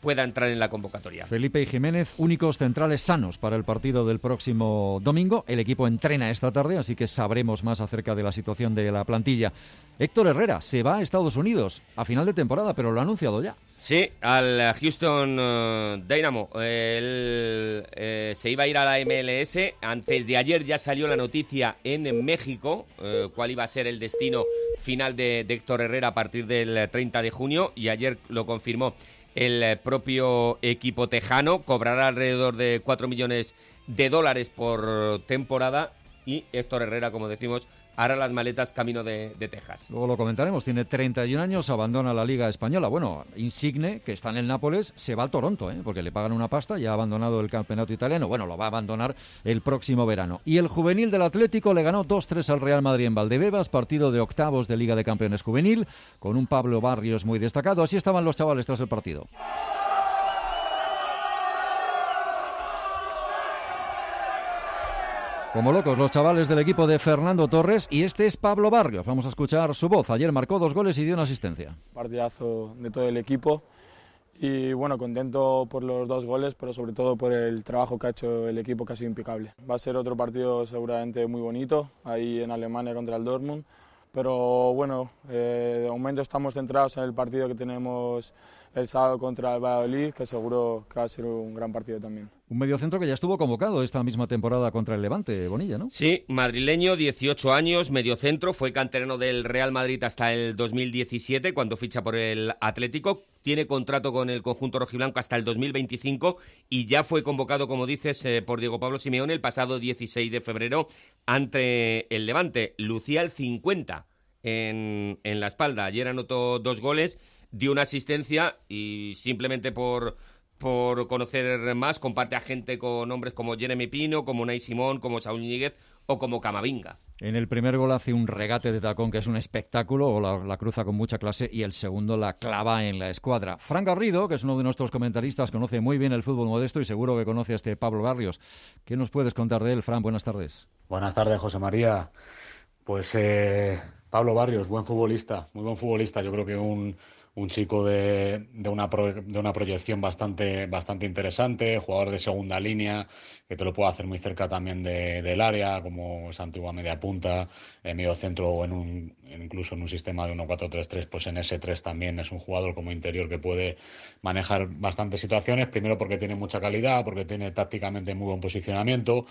pueda entrar en la convocatoria. Felipe y Jiménez, únicos centrales sanos para el partido del próximo domingo. El equipo entrena esta tarde, así que sabremos más acerca de la situación de la plantilla. Héctor Herrera se va a Estados Unidos a final de temporada, pero lo ha anunciado ya. Sí, al Houston uh, Dynamo. Él eh, se iba a ir a la M L S. Antes de ayer ya salió la noticia en México, eh, cuál iba a ser el destino final de, de Héctor Herrera a partir del treinta de junio, y ayer lo confirmó el propio equipo tejano. Cobrará alrededor de cuatro millones de dólares por temporada y Héctor Herrera, como decimos, hará las maletas camino de, de Texas. Luego lo comentaremos, tiene treinta y un años, abandona la Liga Española. Bueno, Insigne, que está en el Nápoles, se va al Toronto, ¿eh? porque le pagan una pasta, ya ha abandonado el campeonato italiano. Bueno, lo va a abandonar el próximo verano. Y el juvenil del Atlético le ganó dos tres al Real Madrid en Valdebebas, partido de octavos de Liga de Campeones juvenil, con un Pablo Barrios muy destacado. Así estaban los chavales tras el partido. Como locos los chavales del equipo de Fernando Torres, y este es Pablo Barrios. Vamos a escuchar su voz. Ayer marcó dos goles y dio una asistencia. Partidazo de todo el equipo y bueno, contento por los dos goles, pero sobre todo por el trabajo que ha hecho el equipo, que ha sido impecable. Va a ser otro partido seguramente muy bonito, ahí en Alemania contra el Dortmund, pero bueno, eh, de momento estamos centrados en el partido que tenemos el sábado contra el Valladolid, que seguro que va a ser un gran partido también. Un mediocentro que ya estuvo convocado esta misma temporada contra el Levante, Bonilla, ¿no? Sí, madrileño, dieciocho años, mediocentro, fue canterano del Real Madrid hasta el dos mil diecisiete, cuando ficha por el Atlético. Tiene contrato con el conjunto rojiblanco hasta el dos mil veinticinco y ya fue convocado, como dices, eh, por Diego Pablo Simeone el pasado dieciséis de febrero ante el Levante. Lucía el cincuenta en, en la espalda. Ayer anotó dos goles, dio una asistencia y simplemente por, por conocer más comparte a gente con nombres como Jeremy Pino, como Unai Simón, como Saúl Ñíguez o como Camavinga. En el primer gol hace un regate de tacón que es un espectáculo, o la, la cruza con mucha clase, y el segundo la clava en la escuadra. Fran Garrido, que es uno de nuestros comentaristas, conoce muy bien el fútbol modesto y seguro que conoce a este Pablo Barrios. ¿Qué nos puedes contar de él, Fran? Buenas tardes. Buenas tardes, José María. Pues eh, Pablo Barrios, buen futbolista, muy buen futbolista. Yo creo que un... un chico de, de, una pro, de una proyección bastante, bastante interesante, jugador de segunda línea, que te lo puede hacer muy cerca también de, del área, como esa antigua media punta, en medio centro o en un, incluso en un sistema de uno cuatro tres tres, pues en ese tres también es un jugador como interior que puede manejar bastantes situaciones, primero porque tiene mucha calidad, porque tiene tácticamente muy buen posicionamiento,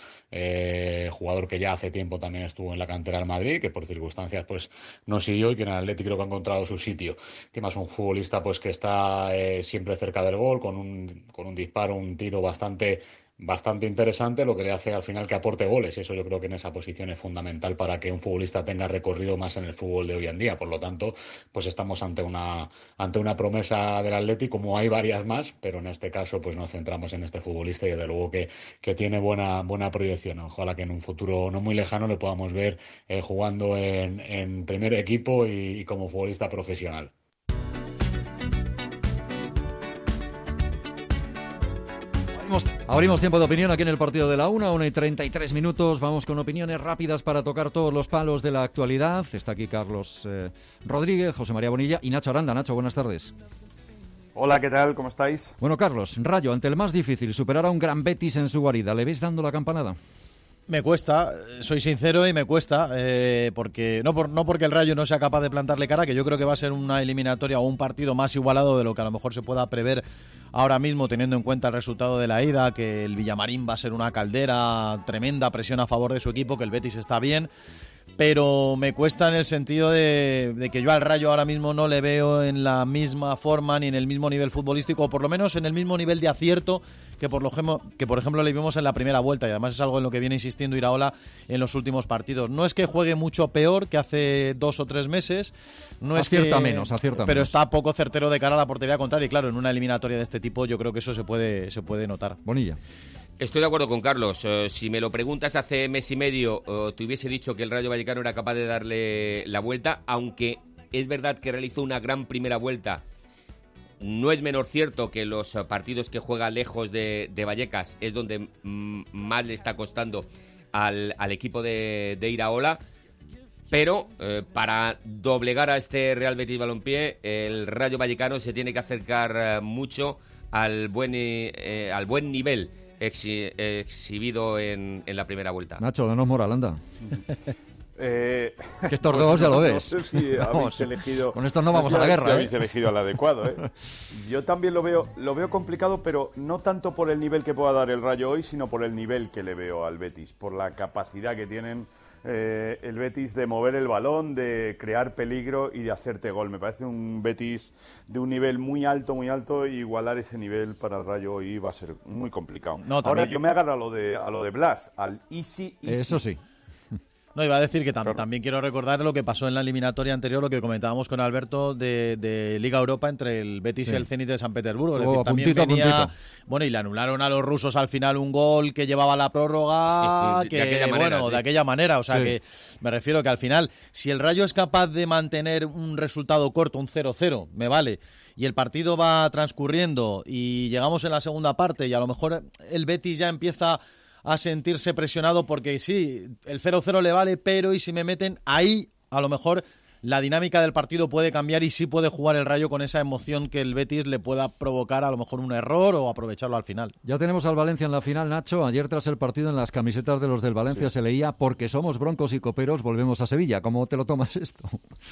eh, jugador que ya hace tiempo también estuvo en la cantera del Madrid, que por circunstancias pues no siguió y que en el Atlético creo que ha encontrado su sitio. Tiene más un futbolista pues que está eh, siempre cerca del gol, con un, con un disparo, un tiro bastante bastante interesante, lo que le hace al final que aporte goles, y eso yo creo que en esa posición es fundamental para que un futbolista tenga recorrido más en el fútbol de hoy en día. Por lo tanto, pues estamos ante una ante una promesa del Atlético, como hay varias más, pero en este caso pues nos centramos en este futbolista y desde luego que, que tiene buena buena proyección. Ojalá que en un futuro no muy lejano le podamos ver eh, jugando en, en primer equipo y, y como futbolista profesional. Abrimos tiempo de opinión aquí en el partido de la una, una y treinta y tres minutos. Vamos con opiniones rápidas para tocar todos los palos de la actualidad. Está aquí Carlos eh, Rodríguez, José María Bonilla y Nacho Aranda. Nacho, buenas tardes. Hola, ¿qué tal? ¿Cómo estáis? Bueno, Carlos, Rayo, ante el más difícil, superar a un gran Betis en su guarida. ¿Le ves dando la campanada? Me cuesta, soy sincero y me cuesta, eh, porque no, por, no porque el Rayo no sea capaz de plantarle cara, que yo creo que va a ser una eliminatoria o un partido más igualado de lo que a lo mejor se pueda prever ahora mismo, teniendo en cuenta el resultado de la ida, que el Villamarín va a ser una caldera, tremenda presión a favor de su equipo, que el Betis está bien, pero me cuesta en el sentido de, de que yo al Rayo ahora mismo no le veo en la misma forma ni en el mismo nivel futbolístico, o por lo menos en el mismo nivel de acierto que por, lo, que por ejemplo le vimos en la primera vuelta, y además es algo en lo que viene insistiendo Iraola en los últimos partidos. No es que juegue mucho peor que hace dos o tres meses, no es acierta que, menos, acierta pero menos. Está poco certero de cara a la portería contraria, y claro, en una eliminatoria de este tipo yo creo que eso se puede, se puede notar. Bonilla. Estoy de acuerdo con Carlos. Uh, si me lo preguntas hace mes y medio, uh, te hubiese dicho que el Rayo Vallecano era capaz de darle la vuelta, aunque es verdad que realizó una gran primera vuelta. No es menor cierto que los uh, partidos que juega lejos de, de Vallecas es donde mm, más le está costando al, al equipo de, de Iraola. Pero eh, para doblegar a este Real Betis Balompié, el Rayo Vallecano se tiene que acercar uh, mucho al buen eh, al buen nivel exhi exhibido en, en la primera vuelta. Nacho, danos moral, anda. Eh, que estos pues dos ya no, lo ves. No sé si habéis elegido, con estos no vamos no sé a la guerra. Si ¿eh? habéis elegido al adecuado. ¿eh? Yo también lo veo, lo veo complicado, pero no tanto por el nivel que pueda dar el Rayo hoy, sino por el nivel que le veo al Betis, por la capacidad que tienen eh, el Betis de mover el balón, de crear peligro y de hacerte gol. Me parece un Betis de un nivel muy alto, muy alto, y igualar ese nivel para el Rayo hoy va a ser muy complicado. No, Ahora yo me agarro a lo de a lo de Blas, al easy, easy. Eso sí. No, iba a decir que tam también quiero recordar lo que pasó en la eliminatoria anterior, lo que comentábamos con Alberto de, de Liga Europa entre el Betis sí. y el Zenit de San Petersburgo. Es oh, decir, también puntito, venía... puntito. Bueno, y le anularon a los rusos al final un gol que llevaba la prórroga, sí, que, de aquella manera, bueno, sí. de aquella manera. O sea, sí. que me refiero que al final, si el Rayo es capaz de mantener un resultado corto, un cero cero, me vale, y el partido va transcurriendo y llegamos en la segunda parte y a lo mejor el Betis ya empieza a sentirse presionado porque sí, el cero cero le vale, pero y si me meten ahí, a lo mejor la dinámica del partido puede cambiar y sí puede jugar el Rayo con esa emoción que el Betis le pueda provocar a lo mejor un error o aprovecharlo al final. Ya tenemos al Valencia en la final, Nacho. Ayer tras el partido en las camisetas de los del Valencia sí. se leía porque somos broncos y coperos, volvemos a Sevilla. ¿Cómo te lo tomas esto?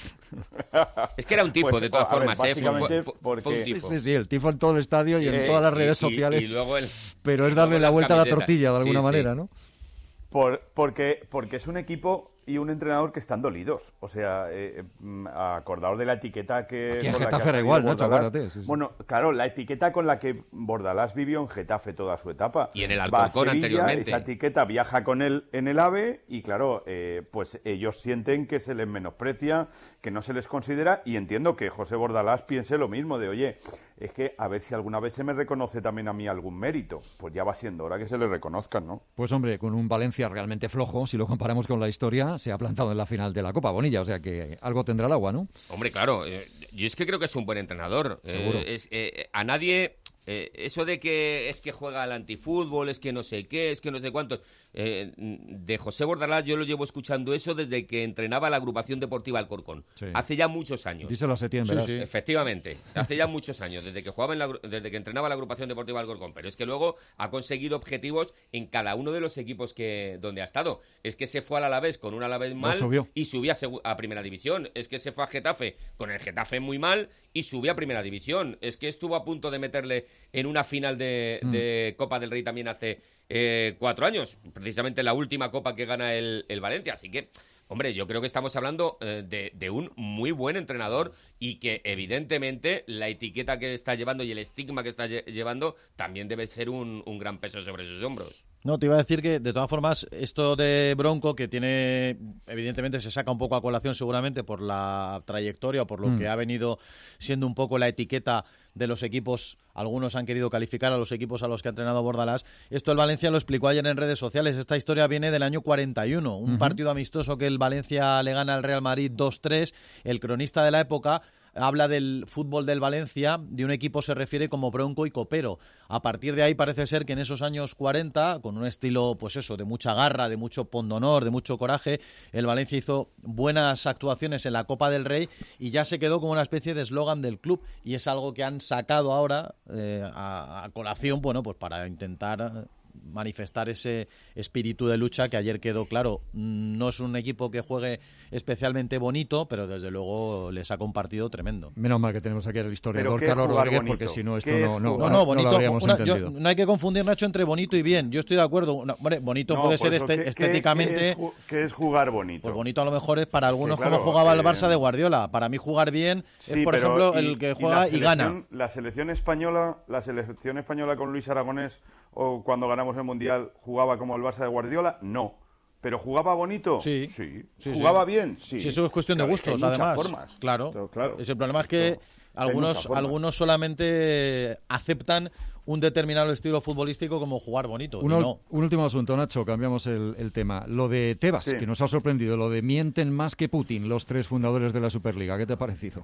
Es que era un tifo, pues, de todas formas. Ver, básicamente ¿eh? fue, fue, porque... fue un tifo. Sí, sí, el tifo en todo el estadio y en eh, todas las redes y, sociales. Y, y luego el, pero es darle la vuelta camisetas. a la tortilla de alguna sí, manera, sí. ¿no? Por, porque, porque es un equipo y un entrenador que están dolidos. O sea, eh, acordaos de la etiqueta que... Aquí en Getafe era igual, Nacho, acuérdate. Sí, sí. Bueno, claro, la etiqueta con la que Bordalás vivió en Getafe toda su etapa. Y en el Alcorcón anteriormente. Esa etiqueta viaja con él en el AVE y, claro, eh, pues ellos sienten que se les menosprecia, que no se les considera, y entiendo que José Bordalás piense lo mismo, de, oye, es que a ver si alguna vez se me reconoce también a mí algún mérito. Pues ya va siendo hora que se le reconozcan, ¿no? Pues hombre, con un Valencia realmente flojo, si lo comparamos con la historia, se ha plantado en la final de la Copa Bonilla, o sea que algo tendrá el agua, ¿no? Hombre, claro, eh, yo es que creo que es un buen entrenador. Seguro. Eh, es, eh, a nadie... Eh, eso de que es que juega al antifútbol, es que no sé qué, es que no sé cuántos... Eh, de José Bordalás yo lo llevo escuchando eso desde que entrenaba la agrupación deportiva Alcorcón. Sí. Hace ya muchos años. Díselo a Setién, sí, ¿verdad? sí. Efectivamente, hace ya muchos años, desde que jugaba en la, desde que entrenaba la agrupación deportiva Alcorcón. Pero es que luego ha conseguido objetivos en cada uno de los equipos que donde ha estado. Es que se fue al Alavés con un Alavés mal subió. y subía a, a Primera División. Es que se fue a Getafe con el Getafe muy mal y subió a Primera División. Es que estuvo a punto de meterle en una final de, mm. de Copa del Rey también hace eh, cuatro años, precisamente la última Copa que gana el, el Valencia. Así que, hombre, yo creo que estamos hablando eh, de, de un muy buen entrenador y que evidentemente la etiqueta que está llevando y el estigma que está lle llevando también debe ser un, un gran peso sobre sus hombros. No, te iba a decir que, de todas formas, esto de Bronco, que tiene, evidentemente se saca un poco a colación seguramente por la trayectoria o por lo mm. que ha venido siendo un poco la etiqueta de los equipos, algunos han querido calificar a los equipos a los que ha entrenado Bordalás. Esto el Valencia lo explicó ayer en redes sociales. Esta historia viene del año cuarenta y uno, un uh-huh. partido amistoso que el Valencia le gana al Real Madrid dos tres. El cronista de la época habla del fútbol del Valencia, de un equipo se refiere como bronco y copero. A partir de ahí parece ser que en esos años cuarenta, con un estilo, pues eso, de mucha garra, de mucho pundonor, de mucho coraje, el Valencia hizo buenas actuaciones en la Copa del Rey y ya se quedó como una especie de eslogan del club, y es algo que han sacado ahora eh, a, a colación, bueno, pues para intentar manifestar ese espíritu de lucha que ayer quedó claro. No es un equipo que juegue especialmente bonito, pero desde luego le saca un partido tremendo. Menos mal que tenemos aquí el historiador Carlos Rodríguez, bonito? Porque si no esto no, no, no, no, bonito, no lo habríamos una, entendido. Yo, no hay que confundir, Nacho, entre bonito y bien. Yo estoy de acuerdo. No, hombre, bonito no, puede ser este, ¿qué, estéticamente. ¿qué es, ¿Qué es jugar bonito? Pues bonito a lo mejor es para algunos sí, claro, como jugaba eh, el Barça de Guardiola. Para mí jugar bien sí, es, por ejemplo, y, el que juega y, y gana. La selección española, la selección española con Luis Aragonés, o cuando ganamos el Mundial, ¿jugaba como el Barça de Guardiola? No. ¿Pero jugaba bonito? Sí. Sí. sí ¿Jugaba sí. bien? Sí. Sí, eso es cuestión de gustos, además. Formas. Claro. Pero, claro. El problema es que eso, algunos, algunos solamente aceptan un determinado estilo futbolístico como jugar bonito. Un, no. un último asunto, Nacho, cambiamos el, el tema. Lo de Tebas, sí. que nos ha sorprendido, lo de mienten más que Putin, los tres fundadores de la Superliga. ¿Qué te ha parecido?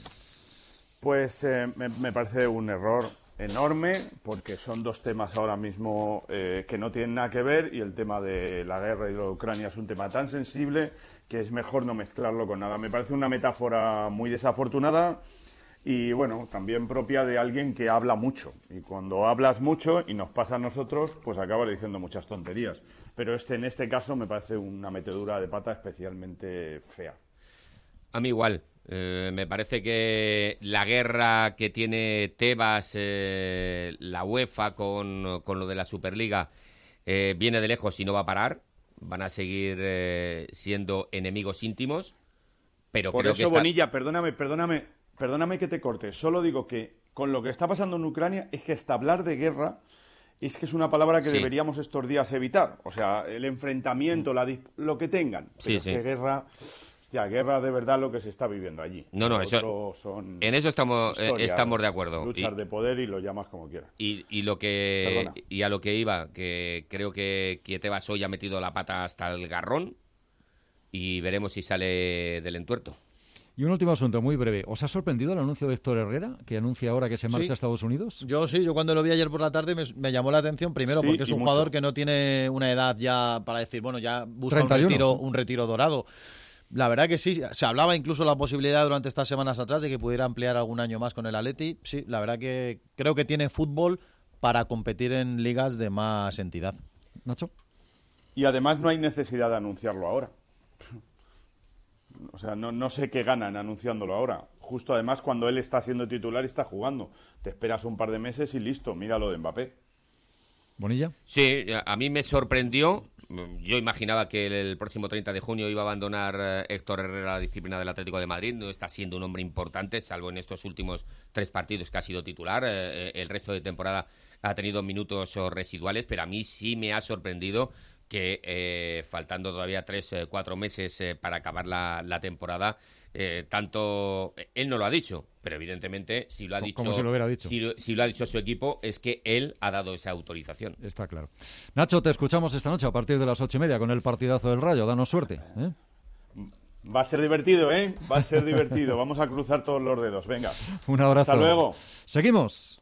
Pues eh, me, me parece un error enorme, porque son dos temas ahora mismo eh, que no tienen nada que ver, y el tema de la guerra y de Ucrania es un tema tan sensible que es mejor no mezclarlo con nada. Me parece una metáfora muy desafortunada y bueno, también propia de alguien que habla mucho. Y cuando hablas mucho, y nos pasa a nosotros, pues acabas diciendo muchas tonterías. Pero este, en este caso me parece una metedura de pata especialmente fea. A mí igual. Eh, me parece que la guerra que tiene Tebas, eh, la UEFA con, con lo de la Superliga, eh, viene de lejos y no va a parar. Van a seguir eh, siendo enemigos íntimos. Pero Por creo eso, que esta... Bonilla, perdóname, perdóname, perdóname que te corte. Solo digo que con lo que está pasando en Ucrania es que hasta hablar de guerra es que es una palabra que Sí. deberíamos estos días evitar. O sea, el enfrentamiento, la dis- lo que tengan. Pero Sí, es sí. que guerra... Ya, guerra de verdad lo que se está viviendo allí. No, no, Lo eso- otro son en eso estamos, eh, historias, estamos de acuerdo. Luchas Y- de poder y lo llamas como quieras. Y, y lo que Perdona. y a lo que iba, que creo que, que Tebas hoy ha metido la pata hasta el garrón y veremos si sale del entuerto. Y un último asunto, muy breve. ¿Os ha sorprendido el anuncio de Héctor Herrera, que anuncia ahora que se marcha Sí. a Estados Unidos? Yo sí, yo cuando lo vi ayer por la tarde me, me llamó la atención, primero Sí, porque es y un mucho. jugador que no tiene una edad ya para decir, bueno, ya busca un treinta y uno. retiro, un retiro dorado. La verdad que sí, se hablaba incluso la posibilidad durante estas semanas atrás de que pudiera ampliar algún año más con el Atleti. Sí, la verdad que creo que tiene fútbol para competir en ligas de más entidad. Nacho. Y además no hay necesidad de anunciarlo ahora. O sea, no, no sé qué ganan anunciándolo ahora. Justo además cuando él está siendo titular y está jugando. Te esperas un par de meses y listo, mira lo de Mbappé. ¿Bonilla? Sí, a mí me sorprendió. Yo imaginaba que el, el próximo treinta de junio iba a abandonar eh, Héctor Herrera la disciplina del Atlético de Madrid. No está siendo un hombre importante, salvo en estos últimos tres partidos que ha sido titular. Eh, el resto de temporada ha tenido minutos oh, residuales, pero a mí sí me ha sorprendido que eh, faltando todavía tres, eh, cuatro meses eh, para acabar la, la temporada, eh, tanto él no lo ha dicho, pero evidentemente si lo ha dicho, Como si lo hubiera dicho. Si, lo- si lo ha dicho su equipo es que él ha dado esa autorización. Está claro. Nacho, te escuchamos esta noche a partir de las ocho y media con el partidazo del Rayo. Danos suerte. ¿eh? Va a ser divertido, ¿eh? Va a ser divertido. Vamos a cruzar todos los dedos. Venga. Un abrazo. Hasta luego. Seguimos.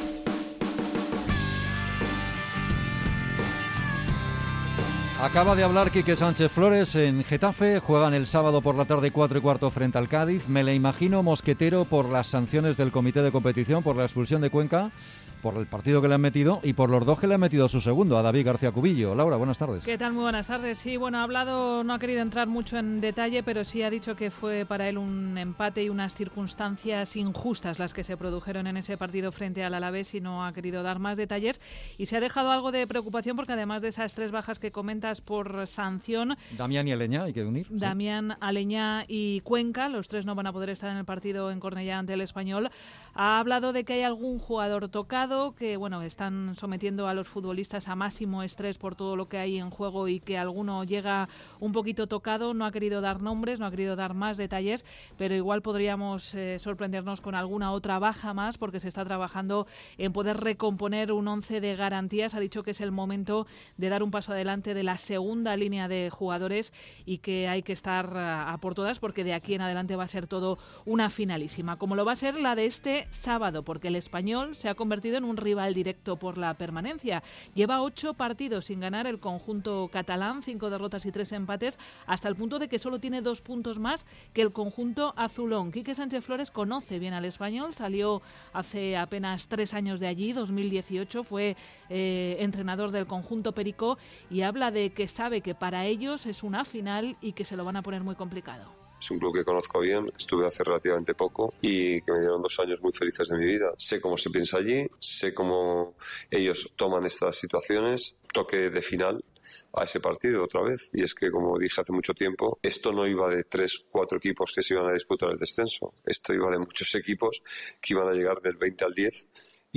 Acaba de hablar Quique Sánchez Flores en Getafe. Juegan el sábado por la tarde cuatro y cuarto frente al Cádiz. Me le imagino mosquetero por las sanciones del comité de competición, por la expulsión de Cuenca, por el partido que le han metido y por los dos que le han metido a su segundo, a David García Cubillo. Laura, buenas tardes. ¿Qué tal? Muy buenas tardes. Sí, bueno, ha hablado, no ha querido entrar mucho en detalle, pero sí ha dicho que fue para él un empate y unas circunstancias injustas las que se produjeron en ese partido frente al Alavés y no ha querido dar más detalles. Y se ha dejado algo de preocupación porque además de esas tres bajas que comentas por sanción, Damián y Aleñá, hay que unir. ¿sí? Damián, Aleñá y Cuenca, los tres no van a poder estar en el partido en Cornellá ante el Español. Ha hablado de que hay algún jugador tocado, que bueno, están sometiendo a los futbolistas a máximo estrés por todo lo que hay en juego y que alguno llega un poquito tocado. No ha querido dar nombres, no ha querido dar más detalles, pero igual podríamos eh, sorprendernos con alguna otra baja más porque se está trabajando en poder recomponer un once de garantías. Ha dicho que es el momento de dar un paso adelante de la segunda línea de jugadores y que hay que estar a, a por todas porque de aquí en adelante va a ser todo una finalísima, como lo va a ser la de este sábado, porque el Español se ha convertido en un rival directo por la permanencia. Lleva ocho partidos sin ganar el conjunto catalán, cinco derrotas y tres empates, hasta el punto de que solo tiene dos puntos más que el conjunto azulón. Quique Sánchez Flores conoce bien al Español, salió hace apenas tres años de allí, dos mil dieciocho, fue eh, entrenador del conjunto Perico y habla de que sabe que para ellos es una final y que se lo van a poner muy complicado. Es un club que conozco bien, estuve hace relativamente poco y que me dieron dos años muy felices de mi vida. Sé cómo se piensa allí, sé cómo ellos toman estas situaciones, toque de final a ese partido otra vez. Y es que, como dije hace mucho tiempo, esto no iba de tres, cuatro equipos que se iban a disputar el descenso. Esto iba de muchos equipos que iban a llegar del veinte al diez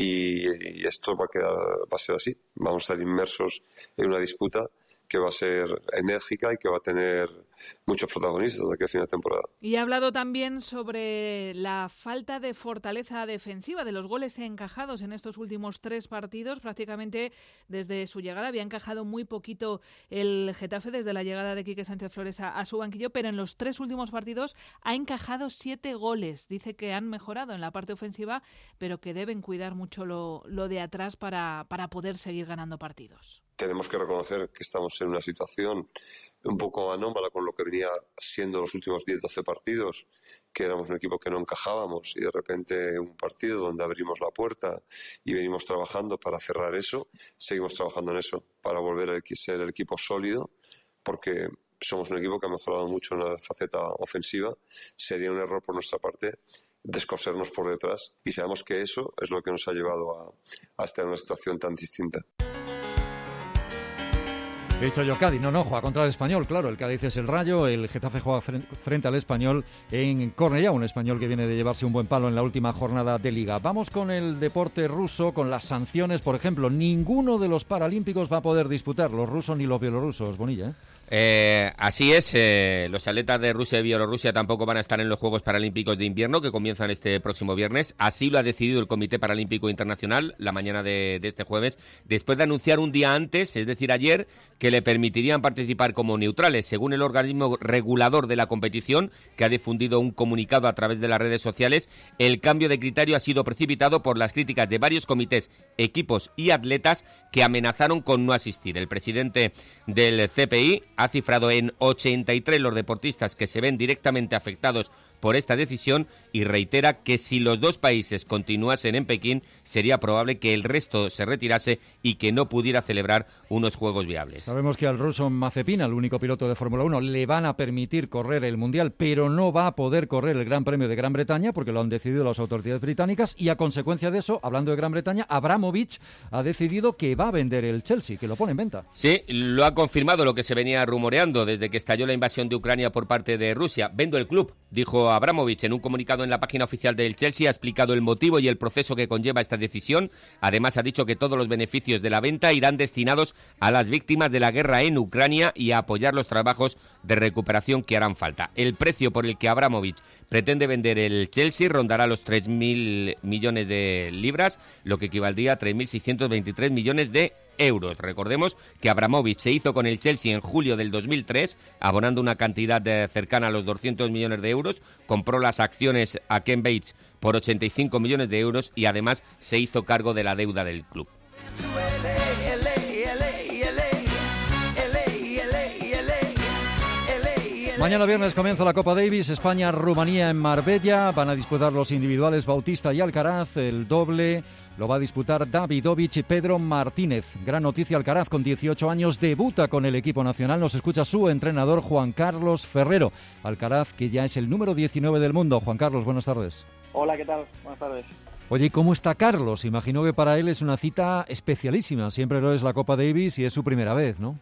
y, y esto va a quedar, va a ser así. Vamos a estar inmersos en una disputa que va a ser enérgica y que va a tener muchos protagonistas de aquí a fin de temporada. Y ha hablado también sobre la falta de fortaleza defensiva, de los goles encajados en estos últimos tres partidos. Prácticamente desde su llegada había encajado muy poquito el Getafe, desde la llegada de Quique Sánchez Flores a, a su banquillo, pero en los tres últimos partidos ha encajado siete goles. Dice que han mejorado en la parte ofensiva, pero que deben cuidar mucho lo, lo de atrás para, para poder seguir ganando partidos. tenemos que reconocer que estamos en una situación un poco anómala con lo que venía siendo los últimos diez doce partidos, que éramos un equipo que no encajábamos y de repente un partido donde abrimos la puerta y venimos trabajando para cerrar eso, seguimos trabajando en eso para volver a ser el equipo sólido, porque somos un equipo que ha mejorado mucho en la faceta ofensiva. Sería un error por nuestra parte descosernos por detrás y sabemos que eso es lo que nos ha llevado a, a estar en una situación tan distinta. He dicho yo Cádiz, no, no, juega contra el Español, claro, el Cádiz es el Rayo, el Getafe juega frente al Español en Cornellá, un Español que viene de llevarse un buen palo en la última jornada de Liga. Vamos con el deporte ruso, con las sanciones, por ejemplo, ninguno de los paralímpicos va a poder disputar, los rusos ni los bielorrusos, Bonilla, ¿eh? Eh, así es, eh, los atletas de Rusia y Bielorrusia tampoco van a estar en los Juegos Paralímpicos de Invierno que comienzan este próximo viernes. Así lo ha decidido el Comité Paralímpico Internacional la mañana de, de este jueves, después de anunciar un día antes, es decir ayer, que le permitirían participar como neutrales, según el organismo regulador de la competición, que ha difundido un comunicado a través de las redes sociales. El cambio de criterio ha sido precipitado por las críticas de varios comités, equipos y atletas que amenazaron con no asistir. El presidente del C P I ha cifrado en ochenta y tres los deportistas que se ven directamente afectados por esta decisión y reitera que si los dos países continuasen en Pekín sería probable que el resto se retirase y que no pudiera celebrar unos juegos viables. Sabemos que al ruso Mazepin, el único piloto de Fórmula uno, le van a permitir correr el Mundial, pero no va a poder correr el Gran Premio de Gran Bretaña porque lo han decidido las autoridades británicas y a consecuencia de eso, hablando de Gran Bretaña, Abramovich ha decidido que va a vender el Chelsea, que lo pone en venta. Sí, lo ha confirmado lo que se venía rumoreando desde que estalló la invasión de Ucrania por parte de Rusia. Vendo el club, dijo Abramovich en un comunicado en la página oficial del Chelsea. Ha explicado el motivo y el proceso que conlleva esta decisión. Además ha dicho que todos los beneficios de la venta irán destinados a las víctimas de la guerra en Ucrania y a apoyar los trabajos de recuperación que harán falta. El precio por el que Abramovich pretende vender el Chelsea rondará los tres mil millones de libras, lo que equivaldría a tres mil seiscientos veintitrés millones de euros. Recordemos que Abramovich se hizo con el Chelsea en julio del dos mil tres, abonando una cantidad de cercana a los doscientos millones de euros, compró las acciones a Ken Bates por ochenta y cinco millones de euros y además se hizo cargo de la deuda del club. Mañana viernes comienza la Copa Davis, España-Rumanía en Marbella, van a disputar los individuales Bautista y Alcaraz, el doble lo va a disputar Davidovich y Pedro Martínez. Gran noticia, Alcaraz con dieciocho años debuta con el equipo nacional, nos escucha su entrenador Juan Carlos Ferrero. Alcaraz, que ya es el número diecinueve del mundo. Juan Carlos, buenas tardes. Hola, ¿qué tal? Buenas tardes. Oye, ¿cómo está Carlos? Imagino que para él es una cita especialísima, siempre lo es la Copa Davis y es su primera vez, ¿no?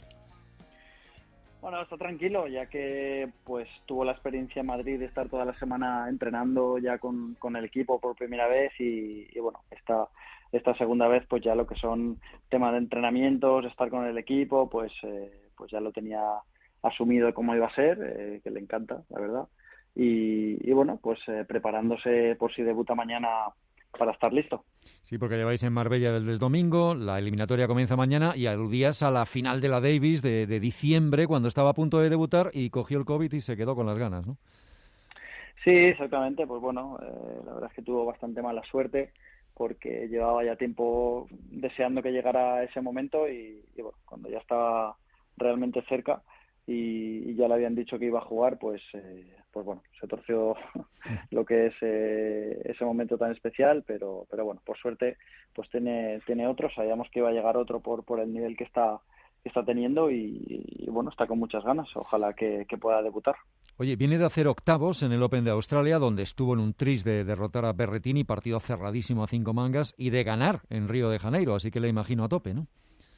Bueno, está tranquilo, ya que pues tuvo la experiencia en Madrid de estar toda la semana entrenando ya con, con el equipo por primera vez y, y bueno, esta, esta segunda vez pues ya lo que son temas de entrenamientos, estar con el equipo, pues, eh, pues ya lo tenía asumido cómo iba a ser, eh, que le encanta, la verdad. Y, y bueno, pues eh, preparándose por si debuta mañana para estar listo. Sí, porque lleváis en Marbella desde el domingo, la eliminatoria comienza mañana y aludías a la final de la Davis de, de diciembre, cuando estaba a punto de debutar y cogió el COVID y se quedó con las ganas, ¿no? Sí, exactamente. Pues bueno, eh, la verdad es que tuvo bastante mala suerte porque llevaba ya tiempo deseando que llegara ese momento y, y bueno, cuando ya estaba realmente cerca y, y ya le habían dicho que iba a jugar, pues eh, pues bueno, se torció lo que es eh, ese momento tan especial, pero pero bueno, por suerte pues tiene tiene otro, sabíamos que iba a llegar otro por por el nivel que está que está teniendo y, y bueno, está con muchas ganas, ojalá que, que pueda debutar. Oye, viene de hacer octavos en el Open de Australia, donde estuvo en un tris de derrotar a Berrettini, partido cerradísimo a cinco mangas, y de ganar en Río de Janeiro, así que le imagino a tope, ¿no?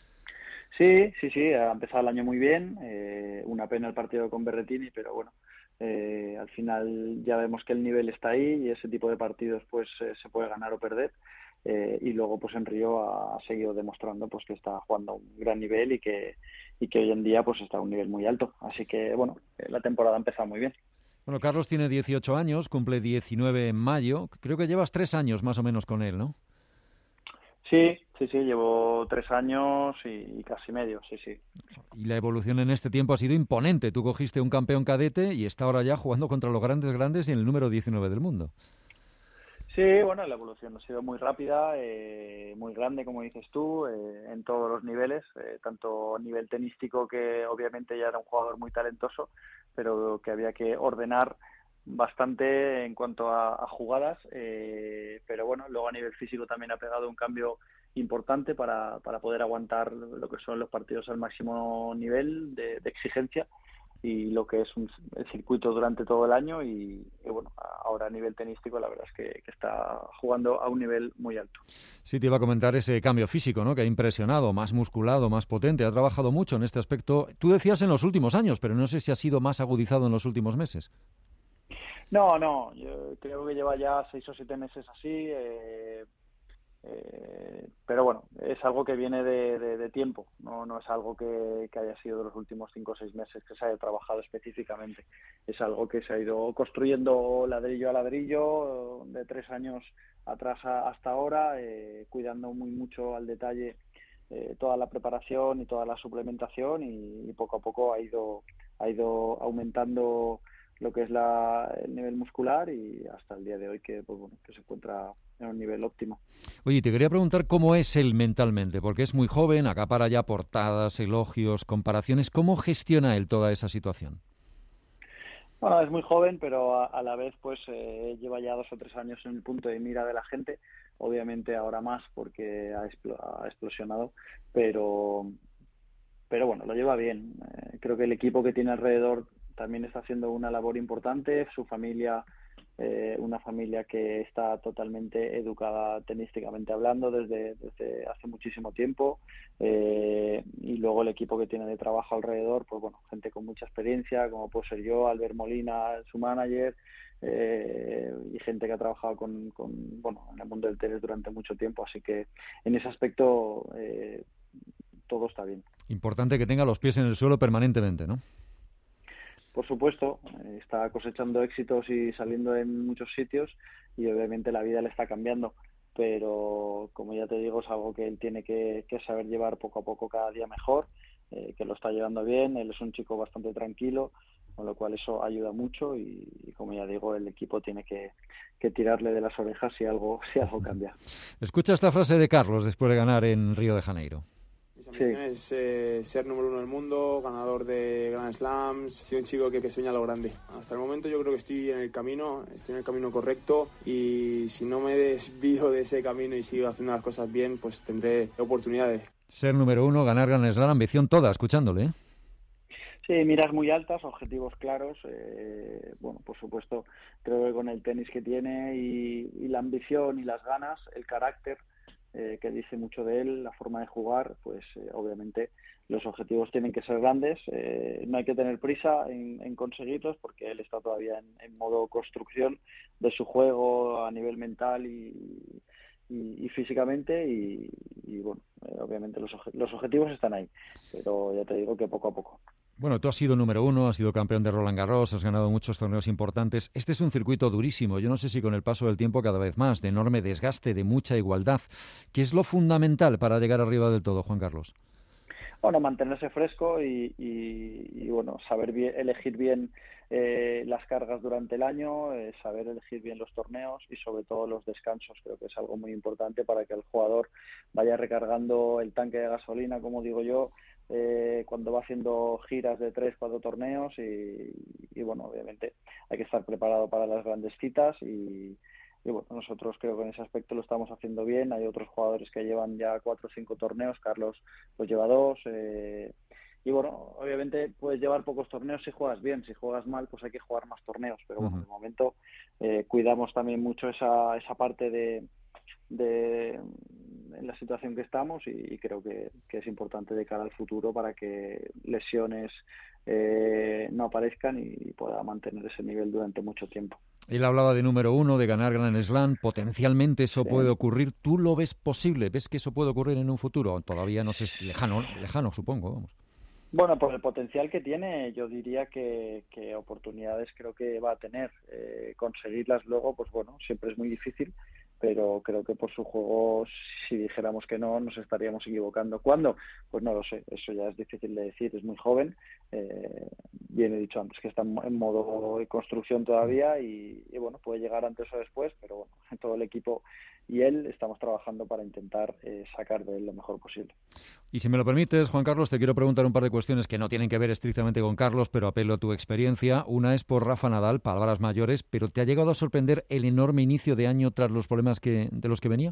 Sí, sí, sí, ha empezado el año muy bien, eh, una pena el partido con Berrettini, pero bueno, eh, al final ya vemos que el nivel está ahí y ese tipo de partidos pues eh, se puede ganar o perder, eh, y luego pues en Río ha, ha seguido demostrando pues que está jugando a un gran nivel y que y que hoy en día pues está a un nivel muy alto, así que bueno, la temporada ha empezado muy bien. Bueno, Carlos tiene dieciocho años, cumple diecinueve en mayo, creo que llevas tres años más o menos con él, ¿no? Sí, sí, sí, llevo tres años y casi medio, sí, sí. Y la evolución en este tiempo ha sido imponente. Tú cogiste un campeón cadete y está ahora ya jugando contra los grandes grandes y en el número diecinueve del mundo. Sí, bueno, la evolución ha sido muy rápida, eh, muy grande, como dices tú, eh, en todos los niveles, eh, tanto a nivel tenístico, que obviamente ya era un jugador muy talentoso, pero que había que ordenar bastante en cuanto a, a jugadas, eh, pero bueno, luego a nivel físico también ha pegado un cambio importante para, para poder aguantar lo que son los partidos al máximo nivel de, de exigencia y lo que es un, el circuito durante todo el año y, y bueno, ahora a nivel tenístico la verdad es que, que está jugando a un nivel muy alto. Sí, te iba a comentar ese cambio físico, ¿no? Que ha impresionado, más musculado, más potente, ha trabajado mucho en este aspecto. Tú decías en los últimos años, pero no sé si ha sido más agudizado en los últimos meses. No, no, yo creo que lleva ya seis o siete meses así, eh, eh, pero bueno, es algo que viene de, de, de tiempo, no, no es algo que, que haya sido de los últimos cinco o seis meses que se haya trabajado específicamente, es algo que se ha ido construyendo ladrillo a ladrillo de tres años atrás a, hasta ahora, eh, cuidando muy mucho al detalle eh, toda la preparación y toda la suplementación y, y poco a poco ha ido, ha ido aumentando lo que es la, el nivel muscular y hasta el día de hoy que pues bueno que se encuentra en un nivel óptimo. Oye, te quería preguntar cómo es él mentalmente, porque es muy joven, acapara ya portadas, elogios, comparaciones. ¿Cómo gestiona él toda esa situación? Bueno, es muy joven, pero a, a la vez pues eh, lleva ya dos o tres años en el punto de mira de la gente. Obviamente ahora más porque ha, expl- ha explosionado, pero pero bueno, lo lleva bien. Eh, creo que el equipo que tiene alrededor también está haciendo una labor importante, su familia, eh, una familia que está totalmente educada tenísticamente hablando desde, desde hace muchísimo tiempo, eh, y luego el equipo que tiene de trabajo alrededor, pues bueno, gente con mucha experiencia, como puedo ser yo, Albert Molina, su manager, eh, y gente que ha trabajado con, con, bueno, en el mundo del tenis durante mucho tiempo, así que en ese aspecto eh, todo está bien. Importante que tenga los pies en el suelo permanentemente, ¿no? Por supuesto, está cosechando éxitos y saliendo en muchos sitios y obviamente la vida le está cambiando, pero como ya te digo es algo que él tiene que, que saber llevar poco a poco cada día mejor, eh, que lo está llevando bien, él es un chico bastante tranquilo, con lo cual eso ayuda mucho y, y como ya digo el equipo tiene que, que tirarle de las orejas si algo, si algo cambia. Escucha esta frase de Carlos después de ganar en Río de Janeiro. Mi ambición es eh, ser número uno del mundo, ganador de Grand Slams, soy un chico que, que sueña lo grande. Hasta el momento yo creo que estoy en el camino, estoy en el camino correcto y si no me desvío de ese camino y sigo haciendo las cosas bien, pues tendré oportunidades. Ser número uno, ganar Grand Slam, ambición toda, escuchándole, ¿eh? Sí, miras muy altas, objetivos claros. Eh, bueno, por supuesto, creo que con el tenis que tiene y, y la ambición y las ganas, el carácter, Eh, que dice mucho de él, la forma de jugar, pues eh, obviamente los objetivos tienen que ser grandes, eh, no hay que tener prisa en, en conseguirlos porque él está todavía en, en modo construcción de su juego a nivel mental y, y, y físicamente y, y bueno, eh, obviamente los, obje- los objetivos están ahí, pero ya te digo que poco a poco. Bueno, tú has sido número uno, has sido campeón de Roland Garros, has ganado muchos torneos importantes. Este es un circuito durísimo. Yo no sé si con el paso del tiempo cada vez más, de enorme desgaste, de mucha igualdad. ¿Qué es lo fundamental para llegar arriba del todo, Juan Carlos? Bueno, mantenerse fresco y, y, y bueno, saber bien, elegir bien eh, las cargas durante el año, eh, saber elegir bien los torneos y sobre todo los descansos. Creo que es algo muy importante para que el jugador vaya recargando el tanque de gasolina, como digo yo, eh, cuando va haciendo giras de tres, cuatro torneos y, y bueno, obviamente hay que estar preparado para las grandes citas y Y bueno, nosotros creo que en ese aspecto lo estamos haciendo bien. Hay otros jugadores que llevan ya cuatro o cinco torneos. Carlos pues lleva dos. Eh, y bueno, obviamente puedes llevar pocos torneos si juegas bien. Si juegas mal, pues hay que jugar más torneos. Pero bueno, Uh-huh. de momento eh, cuidamos también mucho esa, esa parte de, de en la situación que estamos y, y creo que, que es importante de cara al futuro para que lesiones eh, no aparezcan y pueda mantener ese nivel durante mucho tiempo. Él hablaba de número uno, de ganar Grand Slam. Potencialmente eso Sí. puede ocurrir. ¿Tú lo ves posible? ¿Ves que eso puede ocurrir en un futuro? Todavía no sé, lejano, lejano supongo, vamos. Bueno, por el potencial que tiene, yo diría que, que oportunidades creo que va a tener. Eh, conseguirlas luego, pues bueno, siempre es muy difícil, pero creo que por su juego, si dijéramos que no, nos estaríamos equivocando. ¿Cuándo? Pues no lo sé, eso ya es difícil de decir, es muy joven, eh, bien he dicho antes, que está en modo de construcción todavía y, y bueno, puede llegar antes o después, pero bueno, todo el equipo y él estamos trabajando para intentar eh, sacar de él lo mejor posible. Y si me lo permites, Juan Carlos, te quiero preguntar un par de cuestiones que no tienen que ver estrictamente con Carlos, pero apelo a tu experiencia. Una es por Rafa Nadal, palabras mayores, pero ¿te ha llegado a sorprender el enorme inicio de año tras los problemas que de los que venía?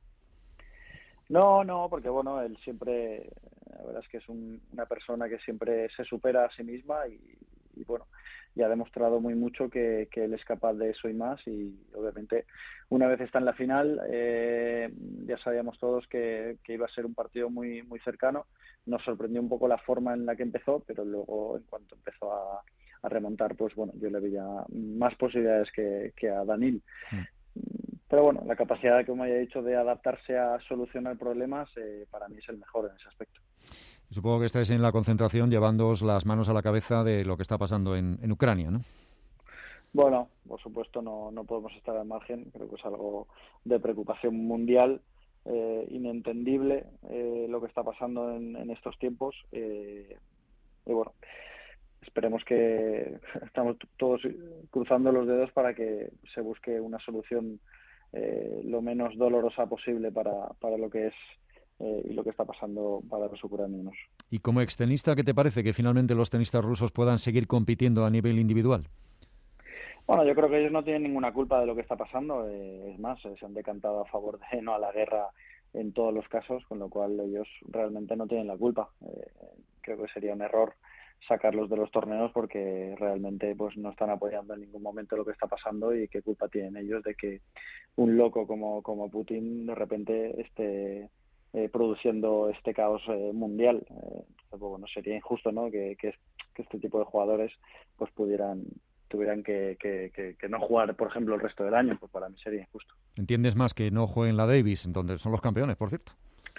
No, no, porque bueno, él siempre, la verdad es que es un, una persona que siempre se supera a sí misma y, y bueno, y ha demostrado muy mucho que, que él es capaz de eso y más, y obviamente una vez está en la final, eh, ya sabíamos todos que, que iba a ser un partido muy muy cercano. Nos sorprendió un poco la forma en la que empezó, pero luego en cuanto empezó a, a remontar, pues bueno, yo le veía más posibilidades que, que a Daniil. Mm. Pero bueno, la capacidad, como ya he dicho, de adaptarse a solucionar problemas, eh, para mí es el mejor en ese aspecto. Supongo que estáis en la concentración llevándoos las manos a la cabeza de lo que está pasando en, en Ucrania, ¿no? Bueno, por supuesto no, no podemos estar al margen. Creo que es algo de preocupación mundial, eh, inentendible eh, lo que está pasando en, en estos tiempos. Eh, y bueno, esperemos que estamos todos cruzando los dedos para que se busque una solución eh, lo menos dolorosa posible para, para lo que es eh, y lo que está pasando para los ucranianos. Y como extenista, ¿qué te parece que finalmente los tenistas rusos puedan seguir compitiendo a nivel individual? Bueno, yo creo que ellos no tienen ninguna culpa de lo que está pasando. Eh, es más, eh, se han decantado a favor de no a la guerra en todos los casos, con lo cual ellos realmente no tienen la culpa. Eh, creo que sería un error sacarlos de los torneos porque realmente pues no están apoyando en ningún momento lo que está pasando, y qué culpa tienen ellos de que un loco como, como Putin de repente esté eh, produciendo este caos eh, mundial. Eh, pues, bueno, sería injusto, ¿no? que, que, que este tipo de jugadores pues pudieran tuvieran que, que, que, que no jugar, por ejemplo, el resto del año. Pues para mí sería injusto. ¿Entiendes más que no jueguen la Davis, donde son los campeones, por cierto?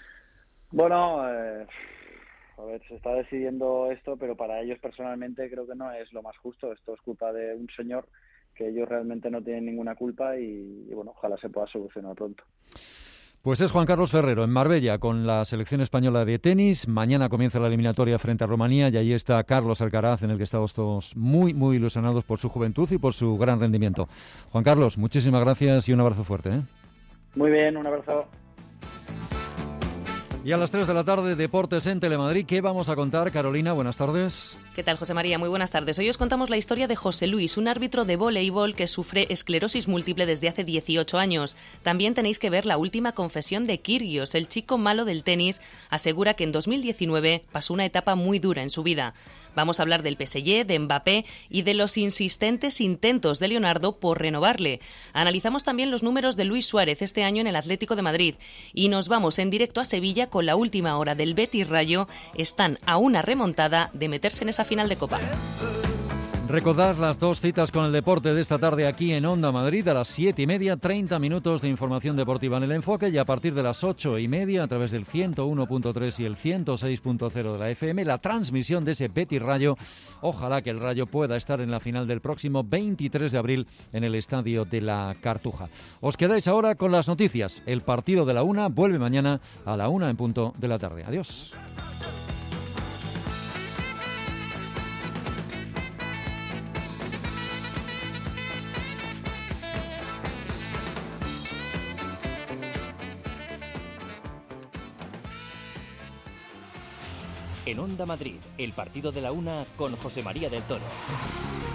Bueno, eh, a ver, se está decidiendo esto, pero para ellos personalmente creo que no es lo más justo. Esto es culpa de un señor que ellos realmente no tienen ninguna culpa y, y bueno, ojalá se pueda solucionar pronto. Pues es Juan Carlos Ferrero en Marbella con la selección española de tenis. Mañana comienza la eliminatoria frente a Rumanía y allí está Carlos Alcaraz, en el que estamos todos muy, muy ilusionados por su juventud y por su gran rendimiento. Juan Carlos, muchísimas gracias y un abrazo fuerte, ¿eh? Muy bien, un abrazo. Y a las tres de la tarde, Deportes en Telemadrid. ¿Qué vamos a contar? Carolina, buenas tardes. ¿Qué tal, José María? Muy buenas tardes. Hoy os contamos la historia de José Luis, un árbitro de voleibol que sufre esclerosis múltiple desde hace dieciocho años. También tenéis que ver la última confesión de Kyrgios. El chico malo del tenis asegura que en dos mil diecinueve pasó una etapa muy dura en su vida. Vamos a hablar del P S G, de Mbappé y de los insistentes intentos de Leonardo por renovarle. Analizamos también los números de Luis Suárez este año en el Atlético de Madrid. Y nos vamos en directo a Sevilla con la última hora del Betis Rayo. Están a una remontada de meterse en esa final de Copa. Recordad las dos citas con el deporte de esta tarde aquí en Onda Madrid a las siete y media, treinta minutos de información deportiva en el enfoque, y a partir de las ocho y media a través del ciento uno punto tres y el ciento seis punto cero de la F M, la transmisión de ese Betis Rayo. Ojalá que el Rayo pueda estar en la final del próximo veintitrés de abril en el Estadio de la Cartuja. Os quedáis ahora con las noticias. El partido de la una vuelve mañana a la una en punto de la tarde. Adiós. En Onda Madrid, el partido de la una con José María del Toro.